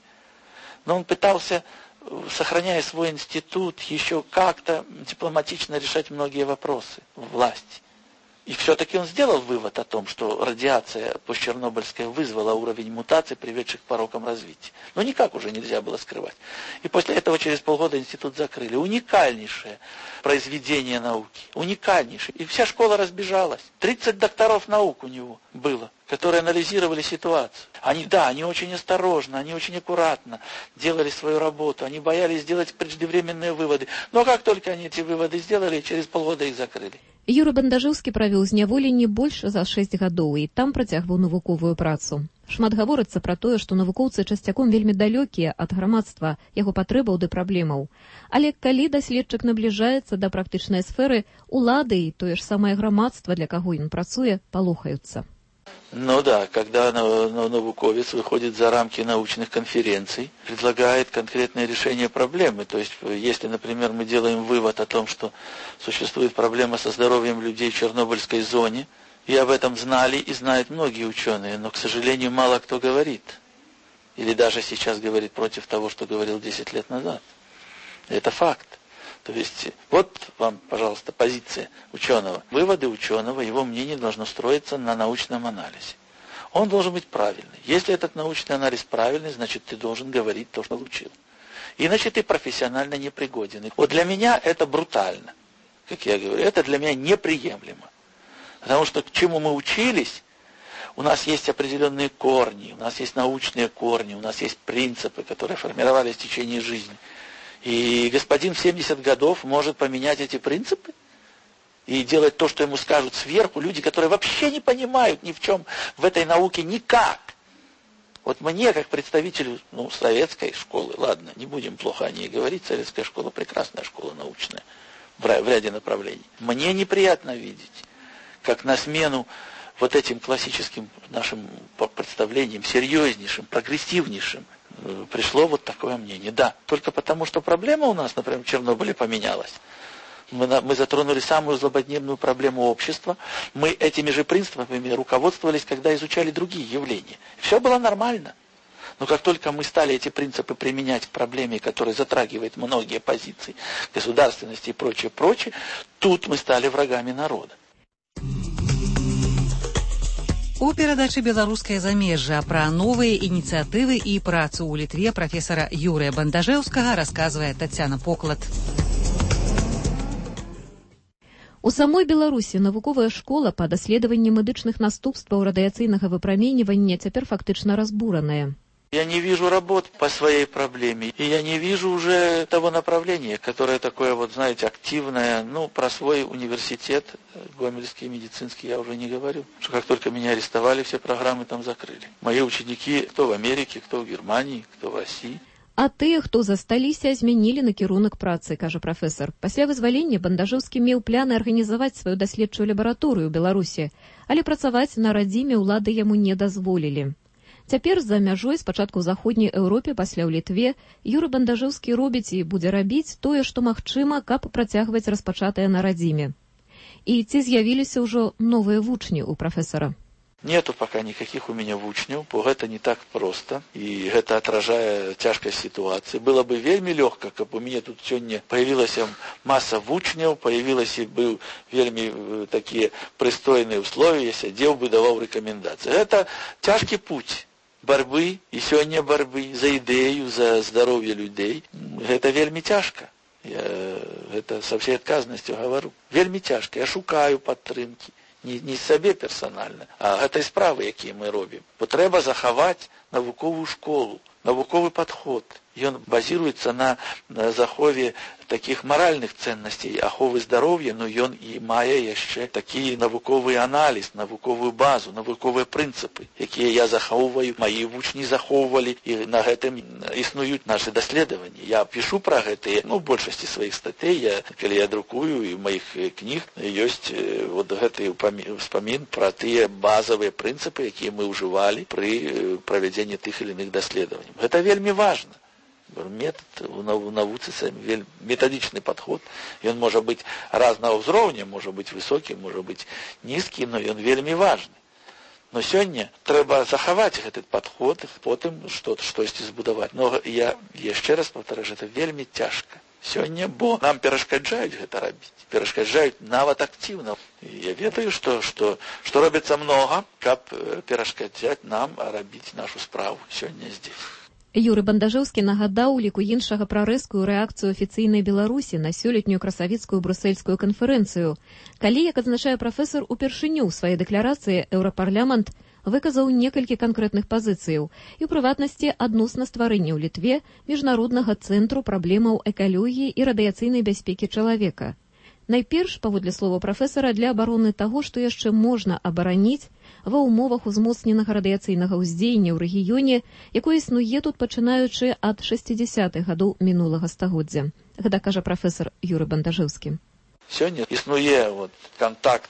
Но он пытался, сохраняя свой институт, еще как-то дипломатично решать многие вопросы в власти. И все-таки он сделал вывод о том, что радиация постчернобыльская вызвала уровень мутаций, приведших к порокам развития. Но никак уже нельзя было скрывать. И после этого через полгода институт закрыли. Уникальнейшее произведение науки. Уникальнейшее. И вся школа разбежалась. 30 докторов наук у него было, которые анализировали ситуацию. Они очень осторожно, они очень аккуратно делали свою работу. Они боялись сделать преждевременные выводы. Но как только они эти выводы сделали, через полгода их закрыли. Юра Бандажэўскі правёў зняволенне больш за 6 гадоў і там працягваў навуковую працу. Шмат гаворыцца пра тое, што навукоўцы часцяком вельмі далёкія ад грамадства, яго патрэбаў ды праблемаў. Але калі даследчык набліжаецца да практычнай сферы, улады і тое ж самае грамадства, для каго ён працуе, палохаюцца. Ну да, когда науковец выходит за рамки научных конференций, предлагает конкретное решение проблемы. То есть, если, например, мы делаем вывод о том, что существует проблема со здоровьем людей в Чернобыльской зоне, и об этом знали и знают многие ученые, но, к сожалению, мало кто говорит. Или даже сейчас говорит против того, что говорил 10 лет назад. Это факт. То есть, вот вам, пожалуйста, позиция ученого. Выводы ученого, его мнение должно строиться на научном анализе. Он должен быть правильный. Если этот научный анализ правильный, значит, ты должен говорить то, что учил. Иначе ты профессионально непригоден. Вот для меня это брутально. Как я говорю, это для меня неприемлемо. Потому что к чему мы учились, у нас есть определенные корни, у нас есть научные корни, у нас есть принципы, которые формировались в течение жизни. И господин в 70 годов может поменять эти принципы и делать то, что ему скажут сверху люди, которые вообще не понимают ни в чем в этой науке никак. Вот мне, как представителю советской школы, ладно, не будем плохо о ней говорить, советская школа прекрасная школа научная в ряде направлений. Мне неприятно видеть, как на смену вот этим классическим нашим представлениям, серьезнейшим, прогрессивнейшим, пришло вот такое мнение. Да, только потому, что проблема у нас, например, в Чернобыле поменялась. Мы затронули самую злободневную проблему общества. Мы этими же принципами руководствовались, когда изучали другие явления. Все было нормально. Но как только мы стали эти принципы применять к проблеме, которая затрагивает многие позиции государственности и прочее, тут мы стали врагами народа. У перадачы беларускае замежжа пра новыя ініцыятывы і працу ў Літве прафесара Юрыя Бандажэўскага расказвае Тацяна Поклад. У самой Беларусі навуковая школа па даследаванні медычных наступстваў радыяцыйнага выпраменьвання цяпер фактычна разбураная. Я не вижу работ по своей проблеме, и я не вижу уже того направления, которое такое, вот знаете, активное. Ну, про свой университет, Гомельский, медицинский, я уже не говорю. Что как только меня арестовали, все программы там закрыли. Мои ученики, кто в Америке, кто в Германии, кто в России. А тыя, хто засталіся, змянілі накірунак працы, кажа прафесар. Пасля вызвалення Бандажэўскі меў пляны арганізаваць сваю даследчую лабараторыю ў Беларусі, але працаваць на радзіме ўлады яму не дазволілі. Цяпер за мяжой, спачатку ў заходняй Еўропе, пасля ў Літве, Юры Бандажэўскі робіць і будзе рабіць тое, што магчыма, каб працягваць распачатае на радзіме. І ці з'явіліся ўжо новыя вучні ў прафесара? Нету пока никаких у меня вучняў, бо гэта не так просто, и это отражае цяжкасць ситуации. Было бы вельмі лёгка, каб у меня тут сёння появилася масса вучняў, появилася бы вельмі такие пристойные условия, я сядзеў бы, даваў рекомендации. Это цяжкі путь борьбы, и сёння борьбы за ідэю, за здароўе людей. Это вельмі цяжка. Я это со всей отказностью говорю. Вельмі цяжка. Я шукаю падтрымки. Не сабе персанальна, а гэтай справы, якія мы робім. Бо трэба захаваць навуковую школу, навуковы падход. Ён базіруецца на захове такіх маральных ценнасцей, аховы здароўя, но ён і мае яшчэ такі навуковы аналіз, навуковую базу, навуковыя прынцыпы, якія я захоўваю, маі вучні захоўвалі, і на гэтым існуюць нашы даследаванні. Я пішу пра гэтыя, ну, большасці сваіх статей, калі я друкую, і ў маіх кніг ёсць вот гэты ўспамін пра тыя базавыя прынцыпы, якія мы ўжывалі пры правядзенні тых или іных даследаванняў. Гэта вельмі важна. Метод у навуцы, методичный подход. И он может быть разного уровня, может быть высокий, может быть низкий, но он вельмі важный. Но сегодня треба заховать этот подход, потом что-то збудовать. Но я еще раз повторяю, это вельмі тяжко. Сегодня, бо нам перашкаджаюць гэта рабіць, перашкаджаюць нават активно. И я ведаю, что робится много, каб перашкаджаць нам рабіць нашу справу сегодня здесь. Юры Бандажэўскі нагадаў у ліку іншага пра рэзкую рэакцыю афіцыйнай Беларусі на сёлетнюю красавіцкую брусельскую канферэнцыю, калі, як адзначае прафесар, упершыню ў сваёй дэкларацыі Еўрапарламент выказаў некалькі канкрэтных пазіцыяў і, ў прыватнасці, адносна стварэння ў Літве міжнароднага цэнтру праблемаў экалогіі і радыяцыйнай бяспекі чалавека. Найперш, паводле слова прафесара, для абароны таго, што яшчэ можна абараніць ва ўмовах узмоцненага радыяцыйнага ўздзеяння ў рэгіёне, якое існуе тут пачынаючы ад 60-х гадоў минулага стагоддзя. Гэта кажа прафесар Юры Бандажэўскі. Сёння існуе контакт,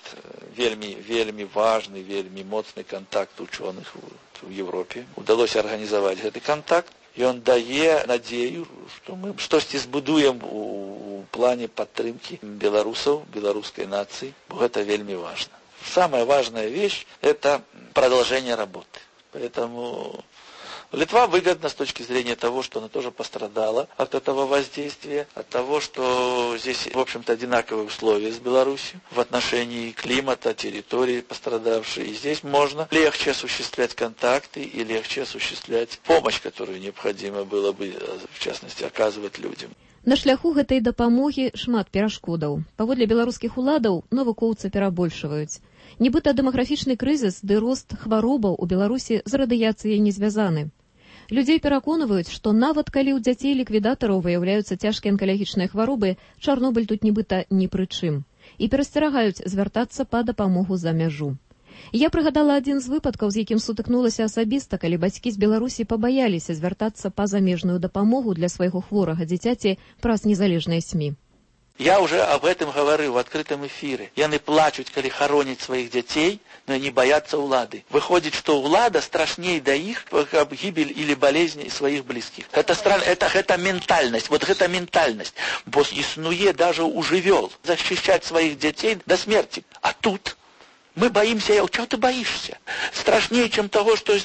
вельмі важны, вельмі моцны контакт ученых в Европе. Удалося арганізаваць гэты контакт. Ён дае надзею, што мы штосьці збудуем у плане падтрымкі беларусаў, беларускай нацыі, бо гэта вельмі важна. Самая важная вещь – это продолжение работы. Поэтому Литва выгодна с точки зрения того, что она тоже пострадала от этого воздействия, от того, что здесь, в общем-то, одинаковые условия с Беларусью в отношении климата, территории пострадавшей. И здесь можно легче осуществлять контакты и легче осуществлять помощь, которую необходимо было бы, в частности, оказывать людям. На шляху гэтай дапамогі шмат перашкодаў. Паводле беларускіх уладаў навукоўцы перабольшваюць. Нібыта дэмаграфічны крызіс ды рост хваробаў у Беларусі з радыяцыяй не звязаны. Людзей пераконваюць, што нават калі ў дзяцей ліквідатараў выяўляюцца цяжкія анкалагічныя хваробы, Чарнобыль тут нібыта ні пры чым. І перасцерагаюць звяртацца па дапамогу за мяжу. Я прыгадала адзін з выпадкаў, з якім сутыкнулася асабіста, калі бацькі з Беларусі пабаяліся звяртацца па замежную дапамогу для свайго хворага дзіцяці праз незалежныя СМІ. Я уже об этом говорил в открытом эфире. Яны плачут, коли хоронят своих детей, но они боятся улады. Выходит, что улада страшнее до их гибель или болезни своих близких. Это ментальность. Вот эта ментальность. Бо иснуе даже у живёл защищать своих детей до смерти. А тут Мы боимся, чего ты боишься? Страшнее, чем того, что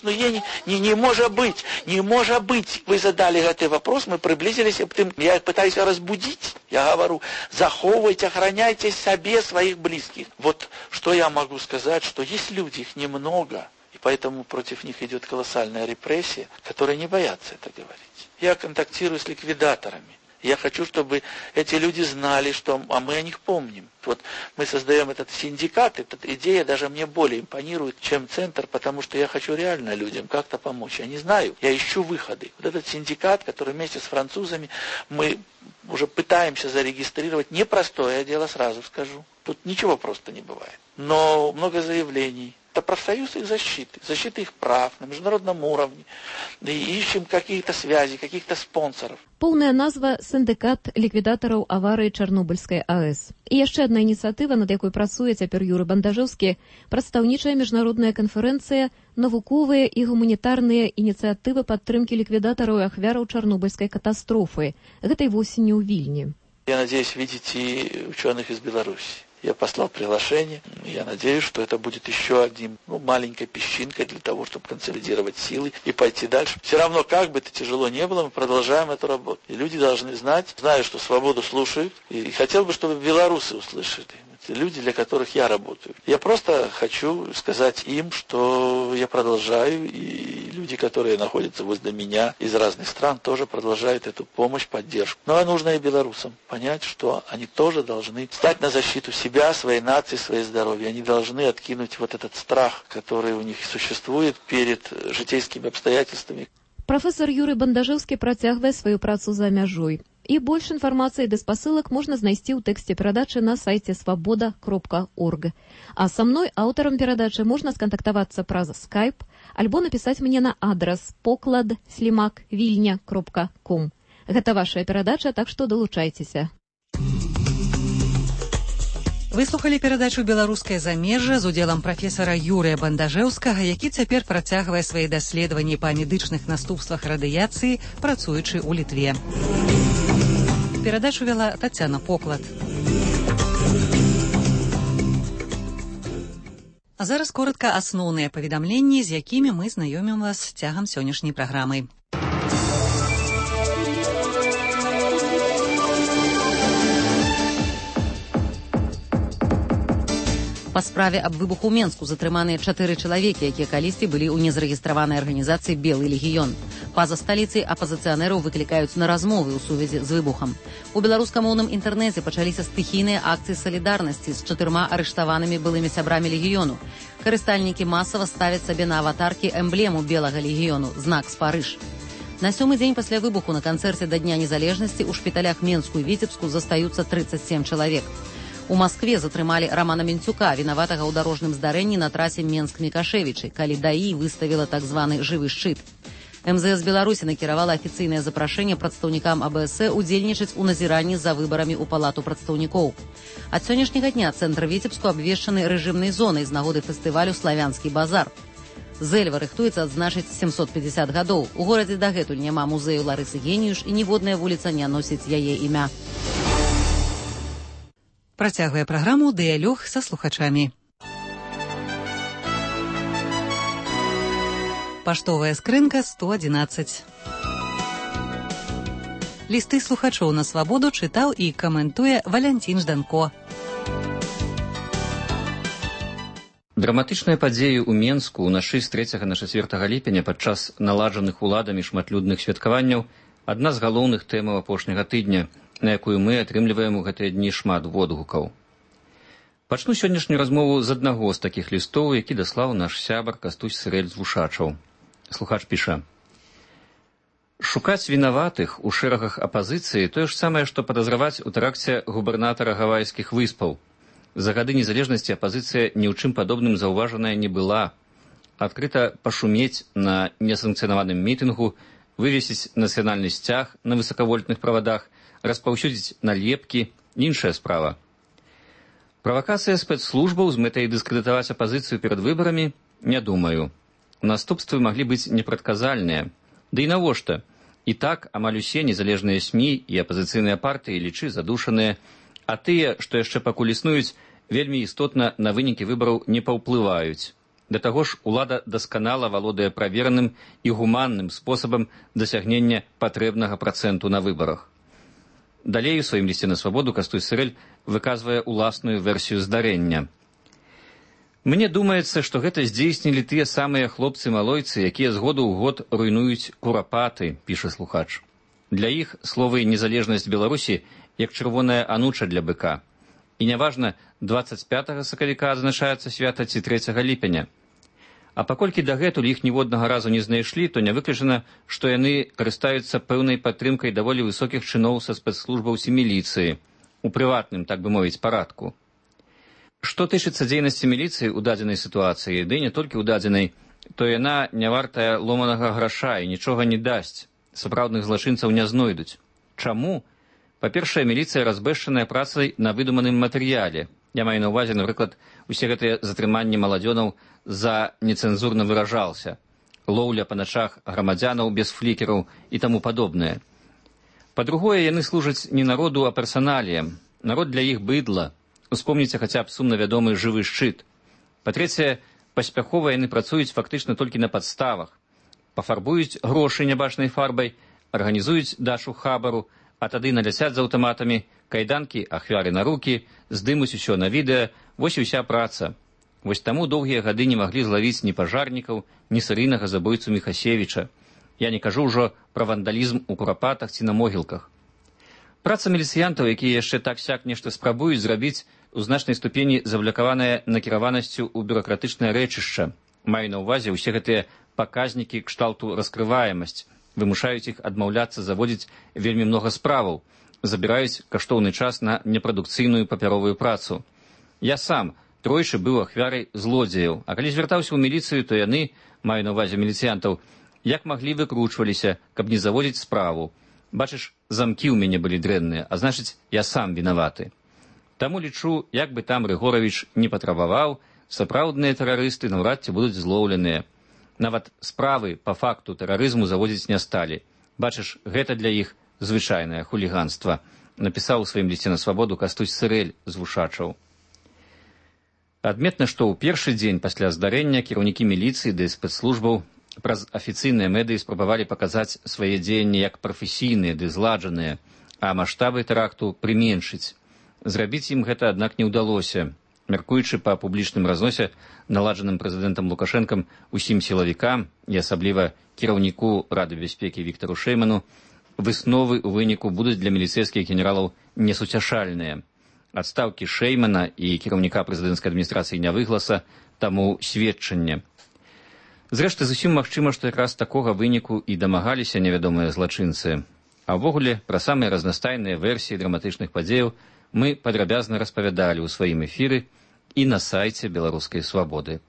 не может быть. Не может быть. Вы задали этот вопрос, мы приблизились, я пытаюсь разбудить. Я говорю, заховывайте, охраняйте себе, своих близких. Вот что я могу сказать, что есть люди, их немного, и поэтому против них идет колоссальная репрессия, которые не боятся это говорить. Я контактирую с ликвидаторами. Я хочу, чтобы эти люди знали, а мы о них помним. Вот мы создаем этот синдикат, эта идея даже мне более импонирует, чем центр, потому что я хочу реально людям как-то помочь. Я не знаю, я ищу выходы. Вот этот синдикат, который вместе с французами мы уже пытаемся зарегистрировать, непростое дело, сразу скажу. Тут ничего просто не бывает. Но много заявлений. Это профсоюз их защиты их прав на международном уровне. И ищем какие-то связи, каких-то спонсоров. Поўная назва сіндыкат ліквідатараў аварыі Чарнобыльскай АЭС. І яшчэ адна ініцыятыва, над якой працуе цяпер Юрый Бандажэўскі, прадстаўнічая міжнародная канферэнцыя «Навуковыя і гуманітарныя ініцыятывы падтрымкі ліквідатараў і ахвяраў Чарнобыльскай катастрофы». Гэтай восенню ў Вільні. Я надеюсь видеть и ученых из Беларуси. Я послал приглашение. Я надеюсь, что это будет еще одним маленькой песчинкой для того, чтобы консолидировать силы и пойти дальше. Все равно, как бы это тяжело не было, мы продолжаем эту работу. И люди должны знать, знаю, что свободу слушают. И хотел бы, чтобы белорусы услышали. Это люди, для которых я работаю. Я просто хочу сказать им, что я продолжаю, и люди, которые находятся возле меня из разных стран, тоже продолжают эту помощь, поддержку. Но нужно и белорусам понять, что они тоже должны стать на защиту себя, своей нации, своей здоровья. Они должны откинуть вот этот страх, который у них существует перед житейскими обстоятельствами. Прафесор Юрый Бандажэўскі працягвае сваю працу за мяжой. І больш інфармацыі ды спасылак можна знайсці ў тэксце перадачы на сайце свабода.орг. А са мной, аўтарам перадачы, можна скантактавацца праз Skype альбо напісаць мне на адрас poklad@vilnya.com. Гэта вашая перадача, так што далучайцеся. Выслухалі перадачу «Беларускае замежжа» з удзелам прафесара Юрыя Бандажэўскага, які цяпер працягвае свае даследаванні па медычных наступствах радыяцыі, працуючы ў Літве. Перадачу вела Тацяна Поклад. А зараз коротка асноўныя паведамленні, з якімі мы знаёмім вас цягам сённяшняй праграмы. Па справе аб выбуху ў Менску затрыманыя 4 чалавекі, якія калісьці былі ў незарэгістраванай арганізацыі «Белы легіён». Па-за сталіцай апазіцыянераў выклікаюць на размовы ў сувязі з выбухам. У беларускамоўным інтэрнэце пачаліся стыхійныя акцыі салідарнасці з 4 арыштаванымі былымі сябрамі легіёну. Карыстальнікі масава ставяць сабе на аватаркі эмблему белага легіёну, знак «Спарыж». На 7-й дзень пасля выбуху на канцэрце да Дня незалежнасці ў шпіталях Менску і Віцебску застаюцца 37 чалавек. У Маскве затрымалі Рамана Менцюка, вінаватага ў дарожным здарэнні на трасе Менск-Мікашевічы, калі ДАІ выставіла так званы жывы шчыт. МЗС Беларусі накіравала афіцыйнае запрашэнне прадстаўнікам АБС удзельнічаць у назіранні за выбарамі ў палату прадстаўнікоў. Ад сённяшняга дня цэнтр Віцебску абвешчаны рэжымнай зонай з нагоды фестывалю «Славянскі базар». Зэльва рыхтуецца адзначыць 750 гадоў. У горадзе дагэтуль няма музею Ларысы Геніюш і ніводная вуліца не носіць яе імя. Працягвае праграму «Дыялог са слухачамі». Паштовая скрынка 111. Лісты слухачоў на свабоду чытаў і каментуе Валянцін Жданко. Драматычныя падзеі ў Менску ўначы з 3 на 4 ліпеня падчас наладжаных уладамі шматлюдных святкаванняў адна з галоўных тэмаў апошняга тыдня, на якую мы атрымліваем у гэтыя дні шмат водгукаў. Пачну сённяшнюю размову з аднаго з такіх лістоў, які даслаў наш сябар Кастусь Сырэль з Вушачаў. Слухач піша: «Шукаць вінаватых у шэрагах апазіцыі тое ж самае, што падазраваць у тэракце губернатара Гавайскіх выспаў. За гады незалежнасці апазіцыя ні ў чым падобным заўважаная не была. Адкрыта пашумець на несанкцыянаваным мітынгу, вывесіць нацыянальны сцяг на высакавольтных правадах, распаўсюдзіць налепкі, іншая справа. Правакацыя спецслужбаў з мэтай дыскрэдытаваць апазіцыю перад выбарамі? Не думаю. Наступствы маглі быць непрадказальныя. Ды і навошта? І так амаль усе незалежныя СМІ і апазіцыйныя партыі лічы задушаныя, а тыя, што яшчэ пакуль існуюць, вельмі істотна на вынікі выбараў не паўплываюць. Да таго ж, улада дасканала валодае правераным і гуманным спосабам дасягнення патрэбнага працэнту на выбарах. Далей у сваім лісце на свабоду Кастусь Сырэль выказвае уласную версію здарэння. Мне думаецца, што гэта здзейснілі тыя самыя хлопцы-малойцы, якія з году ў год руйнуюць курапаты, піша слухач. Для іх словы «незалежнасць Беларусі» як чырвоная ануча для быка. І няважна, 25 сакавіка адзначаецца свята ці 3 ліпеня. А паколькі дагэтуль іх ніводнага разу не знайшлі, то не выключана, што яны карыстаюцца пэўнай падтрымкай даволі высокіх чыноў са спецслужбаў ці міліцыі, у прыватным, так бы мовіць, парадку. Што тычыцца дзейнасці міліцыі ў дадзенай сітуацыі, ды не толькі ў дадзенай, то яна не вартая ломанага граша і нічога не дасць, сапраўдных злачынцаў не знойдуць. Чаму? Па-першае, міліцыя разбэшчаная працай на выдуманым матэрыяле. Я маю на ўвазе, напрыклад, усе гэтыя затрыманні маладзёнаў за нецэнзурна выражался, лоўля па начах грамадзянаў без флікераў і таму падобнае. Па-другое, яны служаць не народу, а персаналіям. Народ для іх быдла. Успомніце хаця б сумна вядомы жывы шчыт. Па-трэцяе, паспяхова яны працуюць фактычна толькі на падставах. Пафарбуюць грошы нябачнай фарбай, арганізуюць дачу хабару, а тады наляцяць з аўтаматамі, кайданкі ахвяры на рукі, здымуць усё на відэа, вось і ўся праца. Вось таму доўгія гады не маглі злавіць ні пажарнікаў, ні серыйнага забойцу Міхасевіча. Я не кажу ўжо пра вандалізм у курапатах ці на могілках. Праца міліцыянтаў, якія яшчэ так-сяк нешта спрабуюць зрабіць, у значнай ступені завлякаваная накіраванасцю ў бюракратычнае рэчышча. Маю на ўвазе ўсе гэтыя паказнікі кшталту раскрываемасць, вымушаюць іх адмаўляцца заводзіць вельмі многа справаў, забіраюць каштоўны час на непрадукцыйную папяровую працу. Я сам тройчы быў ахвярай злодзеяў, а калі звяртаўся ў міліцыю, то яны, маю на ўвазе міліцыянтаў, як маглі выкручваліся, каб не заводзіць справу. Бачыш, замкі ў мяне былі дрэнныя, а значыць, я сам вінаваты. Таму лічу, як бы там Рыгоравіч не патрабаваў, сапраўдныя тэрарысты наўрад ці будуць злоўленыя. Нават справы па факту тэрарызму заводзіць не сталі. Бачыш, гэта для іх звычайнае хуліганства, напісаў у сваім лісце на свабоду Кастусь Сырэль з Вушачаў. Адметна, што ў першы дзень пасля здарэння кіраўнікі міліцыі ды спецслужбаў праз афіцыйныя медыі спрабавалі паказаць свае дзеянні як прафесійныя ды зладжаныя, а маштабы тэракту прыменшыць. Зрабіць ім гэта, аднак, не ўдалося. Мяркуючы па публічным разносе, наладжаным прэзідэнтам Лукашэнкам усім сілавікам і асабліва кіраўніку Рады бяспекі Віктару Шэйману, высновы ў выніку будуць для міліцэйскіх генералаў несуцяшальныя. Адстаўкі Шэймана і кіраўніка прэзідэнцкай адміністрацыі Нявыгласа таму сведчанне. Зрэшты, зусім магчыма, што якраз такога выніку і дамагаліся невядомыя злачынцы. А ўвогуле, пра самыя разнастайныя версіі драматычных падзеяў мы падрабязна распавядалі ў сваім эфіры і на сайце Беларускай свабоды.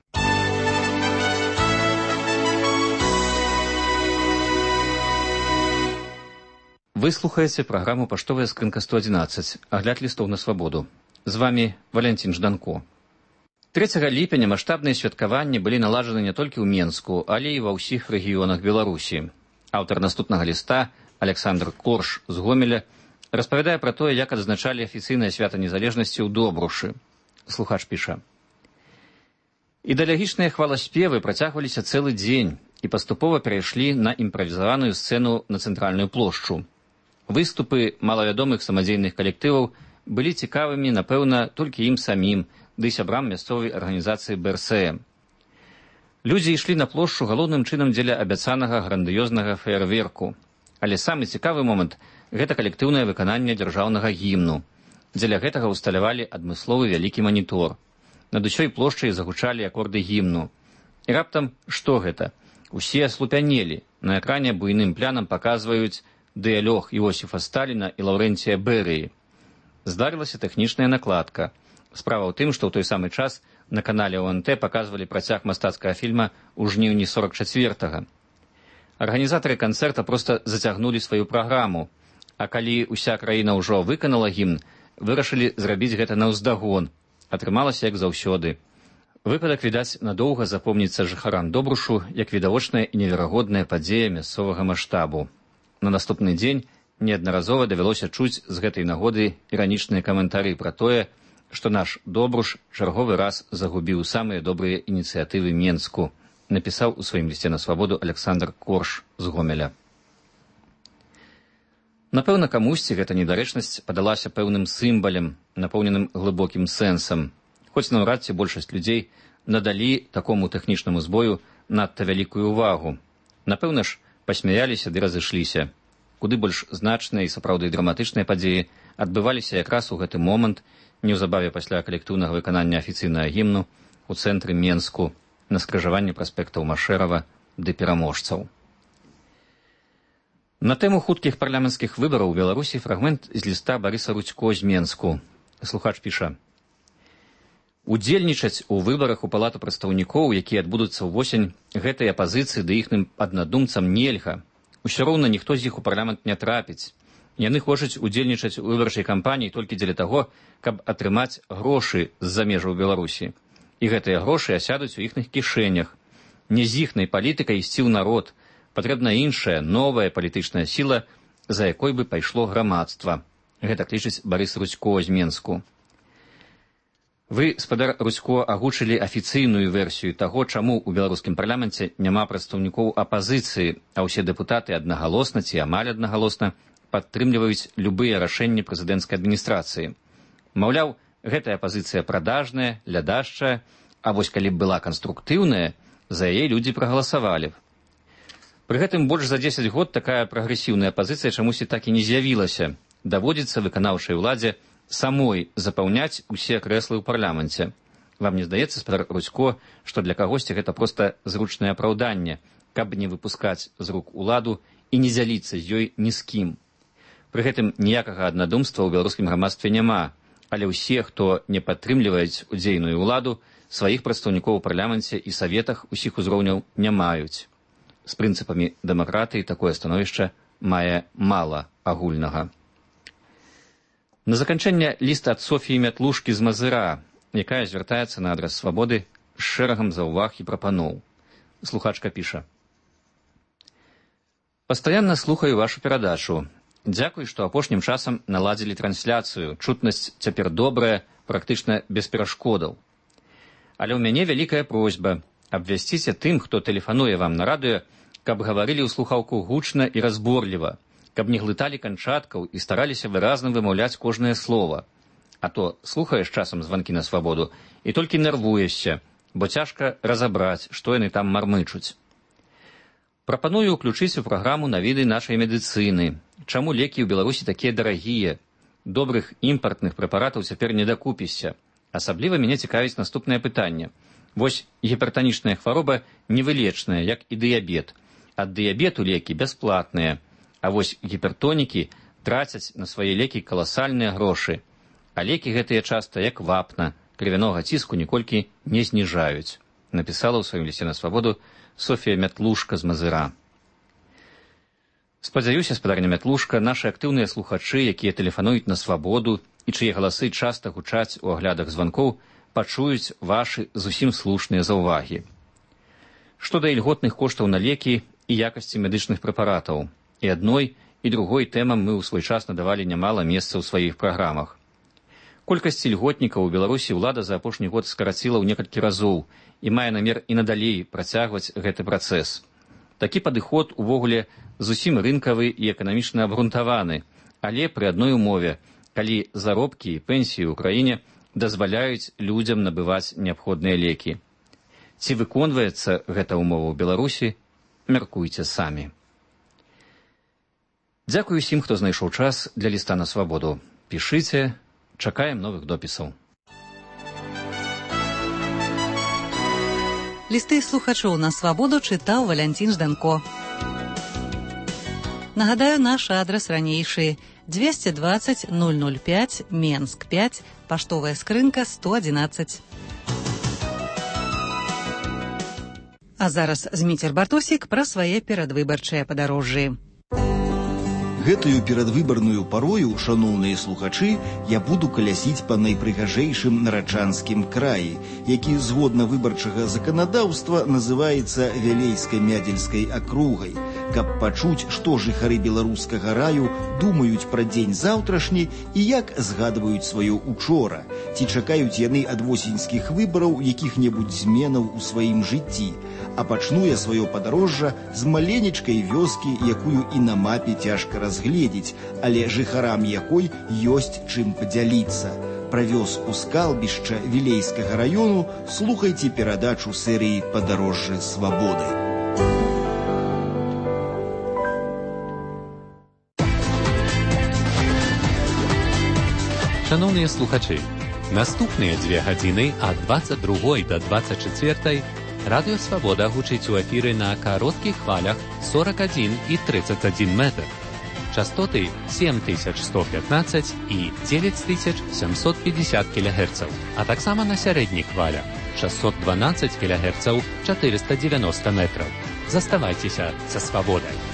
Вы слухаеце праграму «Паштовая скрынка 111», агляд лістоў на свабоду. З вамі Валянцін Жданко. 3 ліпеня маштабныя святкаванні былі наладжаны не толькі ў Менску, але і ва ўсіх рэгіёнах Беларусі. Аўтар наступнага ліста, Александр Корж з Гомеля, распавядае пра тое, як адзначалі афіцыйнае свята незалежнасці ў Добрушы. Слухач піша. Ідэалагічныя хваласпевы працягваліся цэлы дзень і паступова перайшлі на імправізаваную сцэну на цэнтральную плошчу. Выступы малавядомых самадзейных калектываў былі цікавымі, напэўна, толькі ім самім, ды сябрам мясцовай арганізацыі БРСМ. Людзі ішлі на плошчу галоўным чынам дзеля абяцанага грандыёзнага феерверку. Але самы цікавы момант – гэта калектыўнае выкананне дзяржаўнага гімну. Дзеля гэтага ўсталявалі адмысловы вялікі манітор. Над усёй плошчай загучалі акорды гімну. І раптам што гэта? Усе аслупянелі. На экране буйным плянам паказваюць дыялог Іосіфа Сталіна і Лаўрэнція Берыі. Здарылася тэхнічная накладка. Справа ў тым, што ў той самы час на канале ОНТ паказвалі працяг мастацкага фільма ў жніўні 44-га. Арганізатары канцэрта проста зацягнулі сваю праграму, а калі ўся краіна ўжо выканала гімн, вырашылі зрабіць гэта наўздагон. Атрымалася як заўсёды. Выпадак, відаць, надоўга запомніцца жыхарам Добрушу як відавочная і неверагодная падзея мясцовага маштабу. На наступны дзень неаднаразова давялося чуць з гэтай нагоды іранічныя каментары пра тое, што наш Добруш чарговы раз загубіў самыя добрыя ініцыятывы Менску, напісаў у сваім лісце на свабоду Александр Корш з Гомеля. Напэўна, камусьці гэта недарэчнасць падалася пэўным сімвалем, напоўненым глыбокім сэнсам, хоць наўрад ці большасць людзей надалі такому тэхнічнаму збою надта вялікую ўвагу. Напэўна ж, пасмяяліся ды разышліся. Куды больш значныя і сапраўды драматычныя падзеі адбываліся якраз у гэты момант, неўзабаве пасля калектыўнага выканання афіцыйнага гімну ў цэнтры Менску на скрыжаванні праспектаў Машэрава ды пераможцаў. На тэму хуткіх парламенцкіх выбараў у Беларусі фрагмент з ліста Барыса Рудзько з Менску. Слухач піша: «Удзельнічаць у выбарах у палату прадстаўнікоў, якія адбудуцца ўвосень, гэтай апазіцыі ды іхным аднадумцам нельга. Усё роўна ніхто з іх у парламент не трапіць. Яны хочуць удзельнічаць у выбарчай кампаніі толькі дзеля таго, каб атрымаць грошы з-за межаў Беларусі. І гэтыя грошы асядуць у іхных кішэнях. Не з іхнай палітыкай ісці ў народ. Патрэбна іншая, новая палітычная сіла, за якой бы пайшло грамадства». Гэта лічыць Барыс Рудзько з Менску. Вы, спадар Рудзько, агучылі афіцыйную версію таго, чаму ў беларускім парламенце няма прадстаўнікоў апазіцыі, а ўсе дэпутаты аднагалосна ці амаль аднагалосна падтрымліваюць любыя рашэнні прэзідэнцкай адміністрацыі. Маўляў, гэтая апазіцыя прадажная, лядашчая, а вось калі б была канструктыўная, за яе людзі прагаласавалі б. Пры гэтым больш за 10 год такая прагрэсіўная апазіцыя чамусьці так і не з'явілася. Даводзіцца выканаўчай уладзе самой запаўняць усе крэслы ў парламенце. Вам не здаецца, спадар Рудзько, што для кагосьці гэта проста зручнае апраўданне, каб не выпускаць з рук уладу і не дзяліцца з ёй ні з кім. Пры гэтым ніякага аднадумства ў беларускім грамадстве няма, але ўсе, хто не падтрымліваюць удзейную ўладу, сваіх прадстаўнікоў у парламенце і саветах усіх узроўняў не маюць. З прынцыпамі дэмакратыі такое становішча мае мала агульнага. На заканчэнне ліст ад Софіі Мятлушкі з Мазыра, якая звяртаецца на адрас свабоды з шэрагам заўваг і прапаноў. Слухачка піша: «Пастаянна слухаю вашу перадачу. Дзякуй, што апошнім часам наладзілі трансляцыю. Чутнасць цяпер добрая, практычна без перашкодаў. Але ў мяне вялікая просьба. Абвясціце тым, хто тэлефануе вам на радыё, каб гаварылі ў слухаўку гучна і разборліва, каб не глыталі канчаткаў і стараліся выразна вымаўляць кожнае слова. А то слухаеш часам званкі на свабоду і толькі нервуешся, бо цяжка разабраць, што яны там мармычуць. Прапаную ўключыць у праграму навіды нашай медыцыны. Чаму лекі ў Беларусі такія дарагія? Добрых імпартных прэпаратаў цяпер не дакупішся. Асабліва мяне цікавіць наступнае пытанне. Вось гіпертанічная хвароба невылечная, як і дыябет. Ад дыябету лекі бясплатныя. А вось гіпертонікі трацяць на свае лекі каласальныя грошы. А лекі гэтыя часта, як вапна, крывянога ціску ніколькі не зніжаюць. Напісала ў сваім лісце на свабоду Софія Мятлушка з Мазыра. Спадзяюся, спадарня Мятлушка, нашы актыўныя слухачы, якія тэлефануюць на свабоду і чые галасы часта гучаць у аглядах званкоў, пачуюць вашы зусім слушныя заўвагі. Што да ільготных коштаў на лекі і якасці медычных прэпаратаў. І адной, і другой тэмам мы ў свой час надавалі нямала месца ў сваіх праграмах. Колькасць ільготнікаў у Беларусі ўлада за апошні год скараціла ў некалькі разоў і мае намер і надалей працягваць гэты працэс. Такі падыход увогуле зусім рынкавы і эканамічна абгрунтаваны, але пры адной умове, калі заробкі і пенсіі ў краіне дазваляюць людзям набываць неабходныя лекі. Ці выконваецца гэта ўмова ў Беларусі, мяркуйце самі. Дзякую усім, хто знайшоў час для ліста на свабоду. Пішыце, чакаем новых допісаў. Лісты слухачоў на свабоду чытаў Валянцін Жданко. Нагадаю, наш адрас ранейшы: 220 005, Менск 5, паштовая скрынка 111. А зараз Зміцер Бартосік пра свае перадвыбарчыя падарожжы. Гэтую перадвыбарную парою, шаноўныя слухачы, я буду калясіць па найпрыгажэйшым нараджанскім краі, які згодна выбарчага заканадаўства называецца Вялейска-Мядзельскай акругай. каб пачуць, што жыхары беларускага раю думаюць пра дзень заўтрашні і як згадваюць сваё учора. Ці чакаюць яны ад восеньскіх выбараў якіх-небудзь зменаў у сваім жыцці. А пачну я сваё падарожжа з маленечкай вёскі, якую і на мапе цяжка разгледзець, але жыхарам якой ёсць чым падзяліцца. Пра вёску Скалбішча Вілейскага раёну слухайце перадачу серыі «Падарожжы свабоды». Шановныя слухачы, наступныя 2 гадзіны ад 22 до 24 Радыё Свабода гучыць у эфіры на кароткіх хвалях 41 і 31 метр. Частоты 7115 і 9750 кГц, а таксама на сярэдніх хвалях 612 кГц 490 метраў. Заставайцеся са свабодай.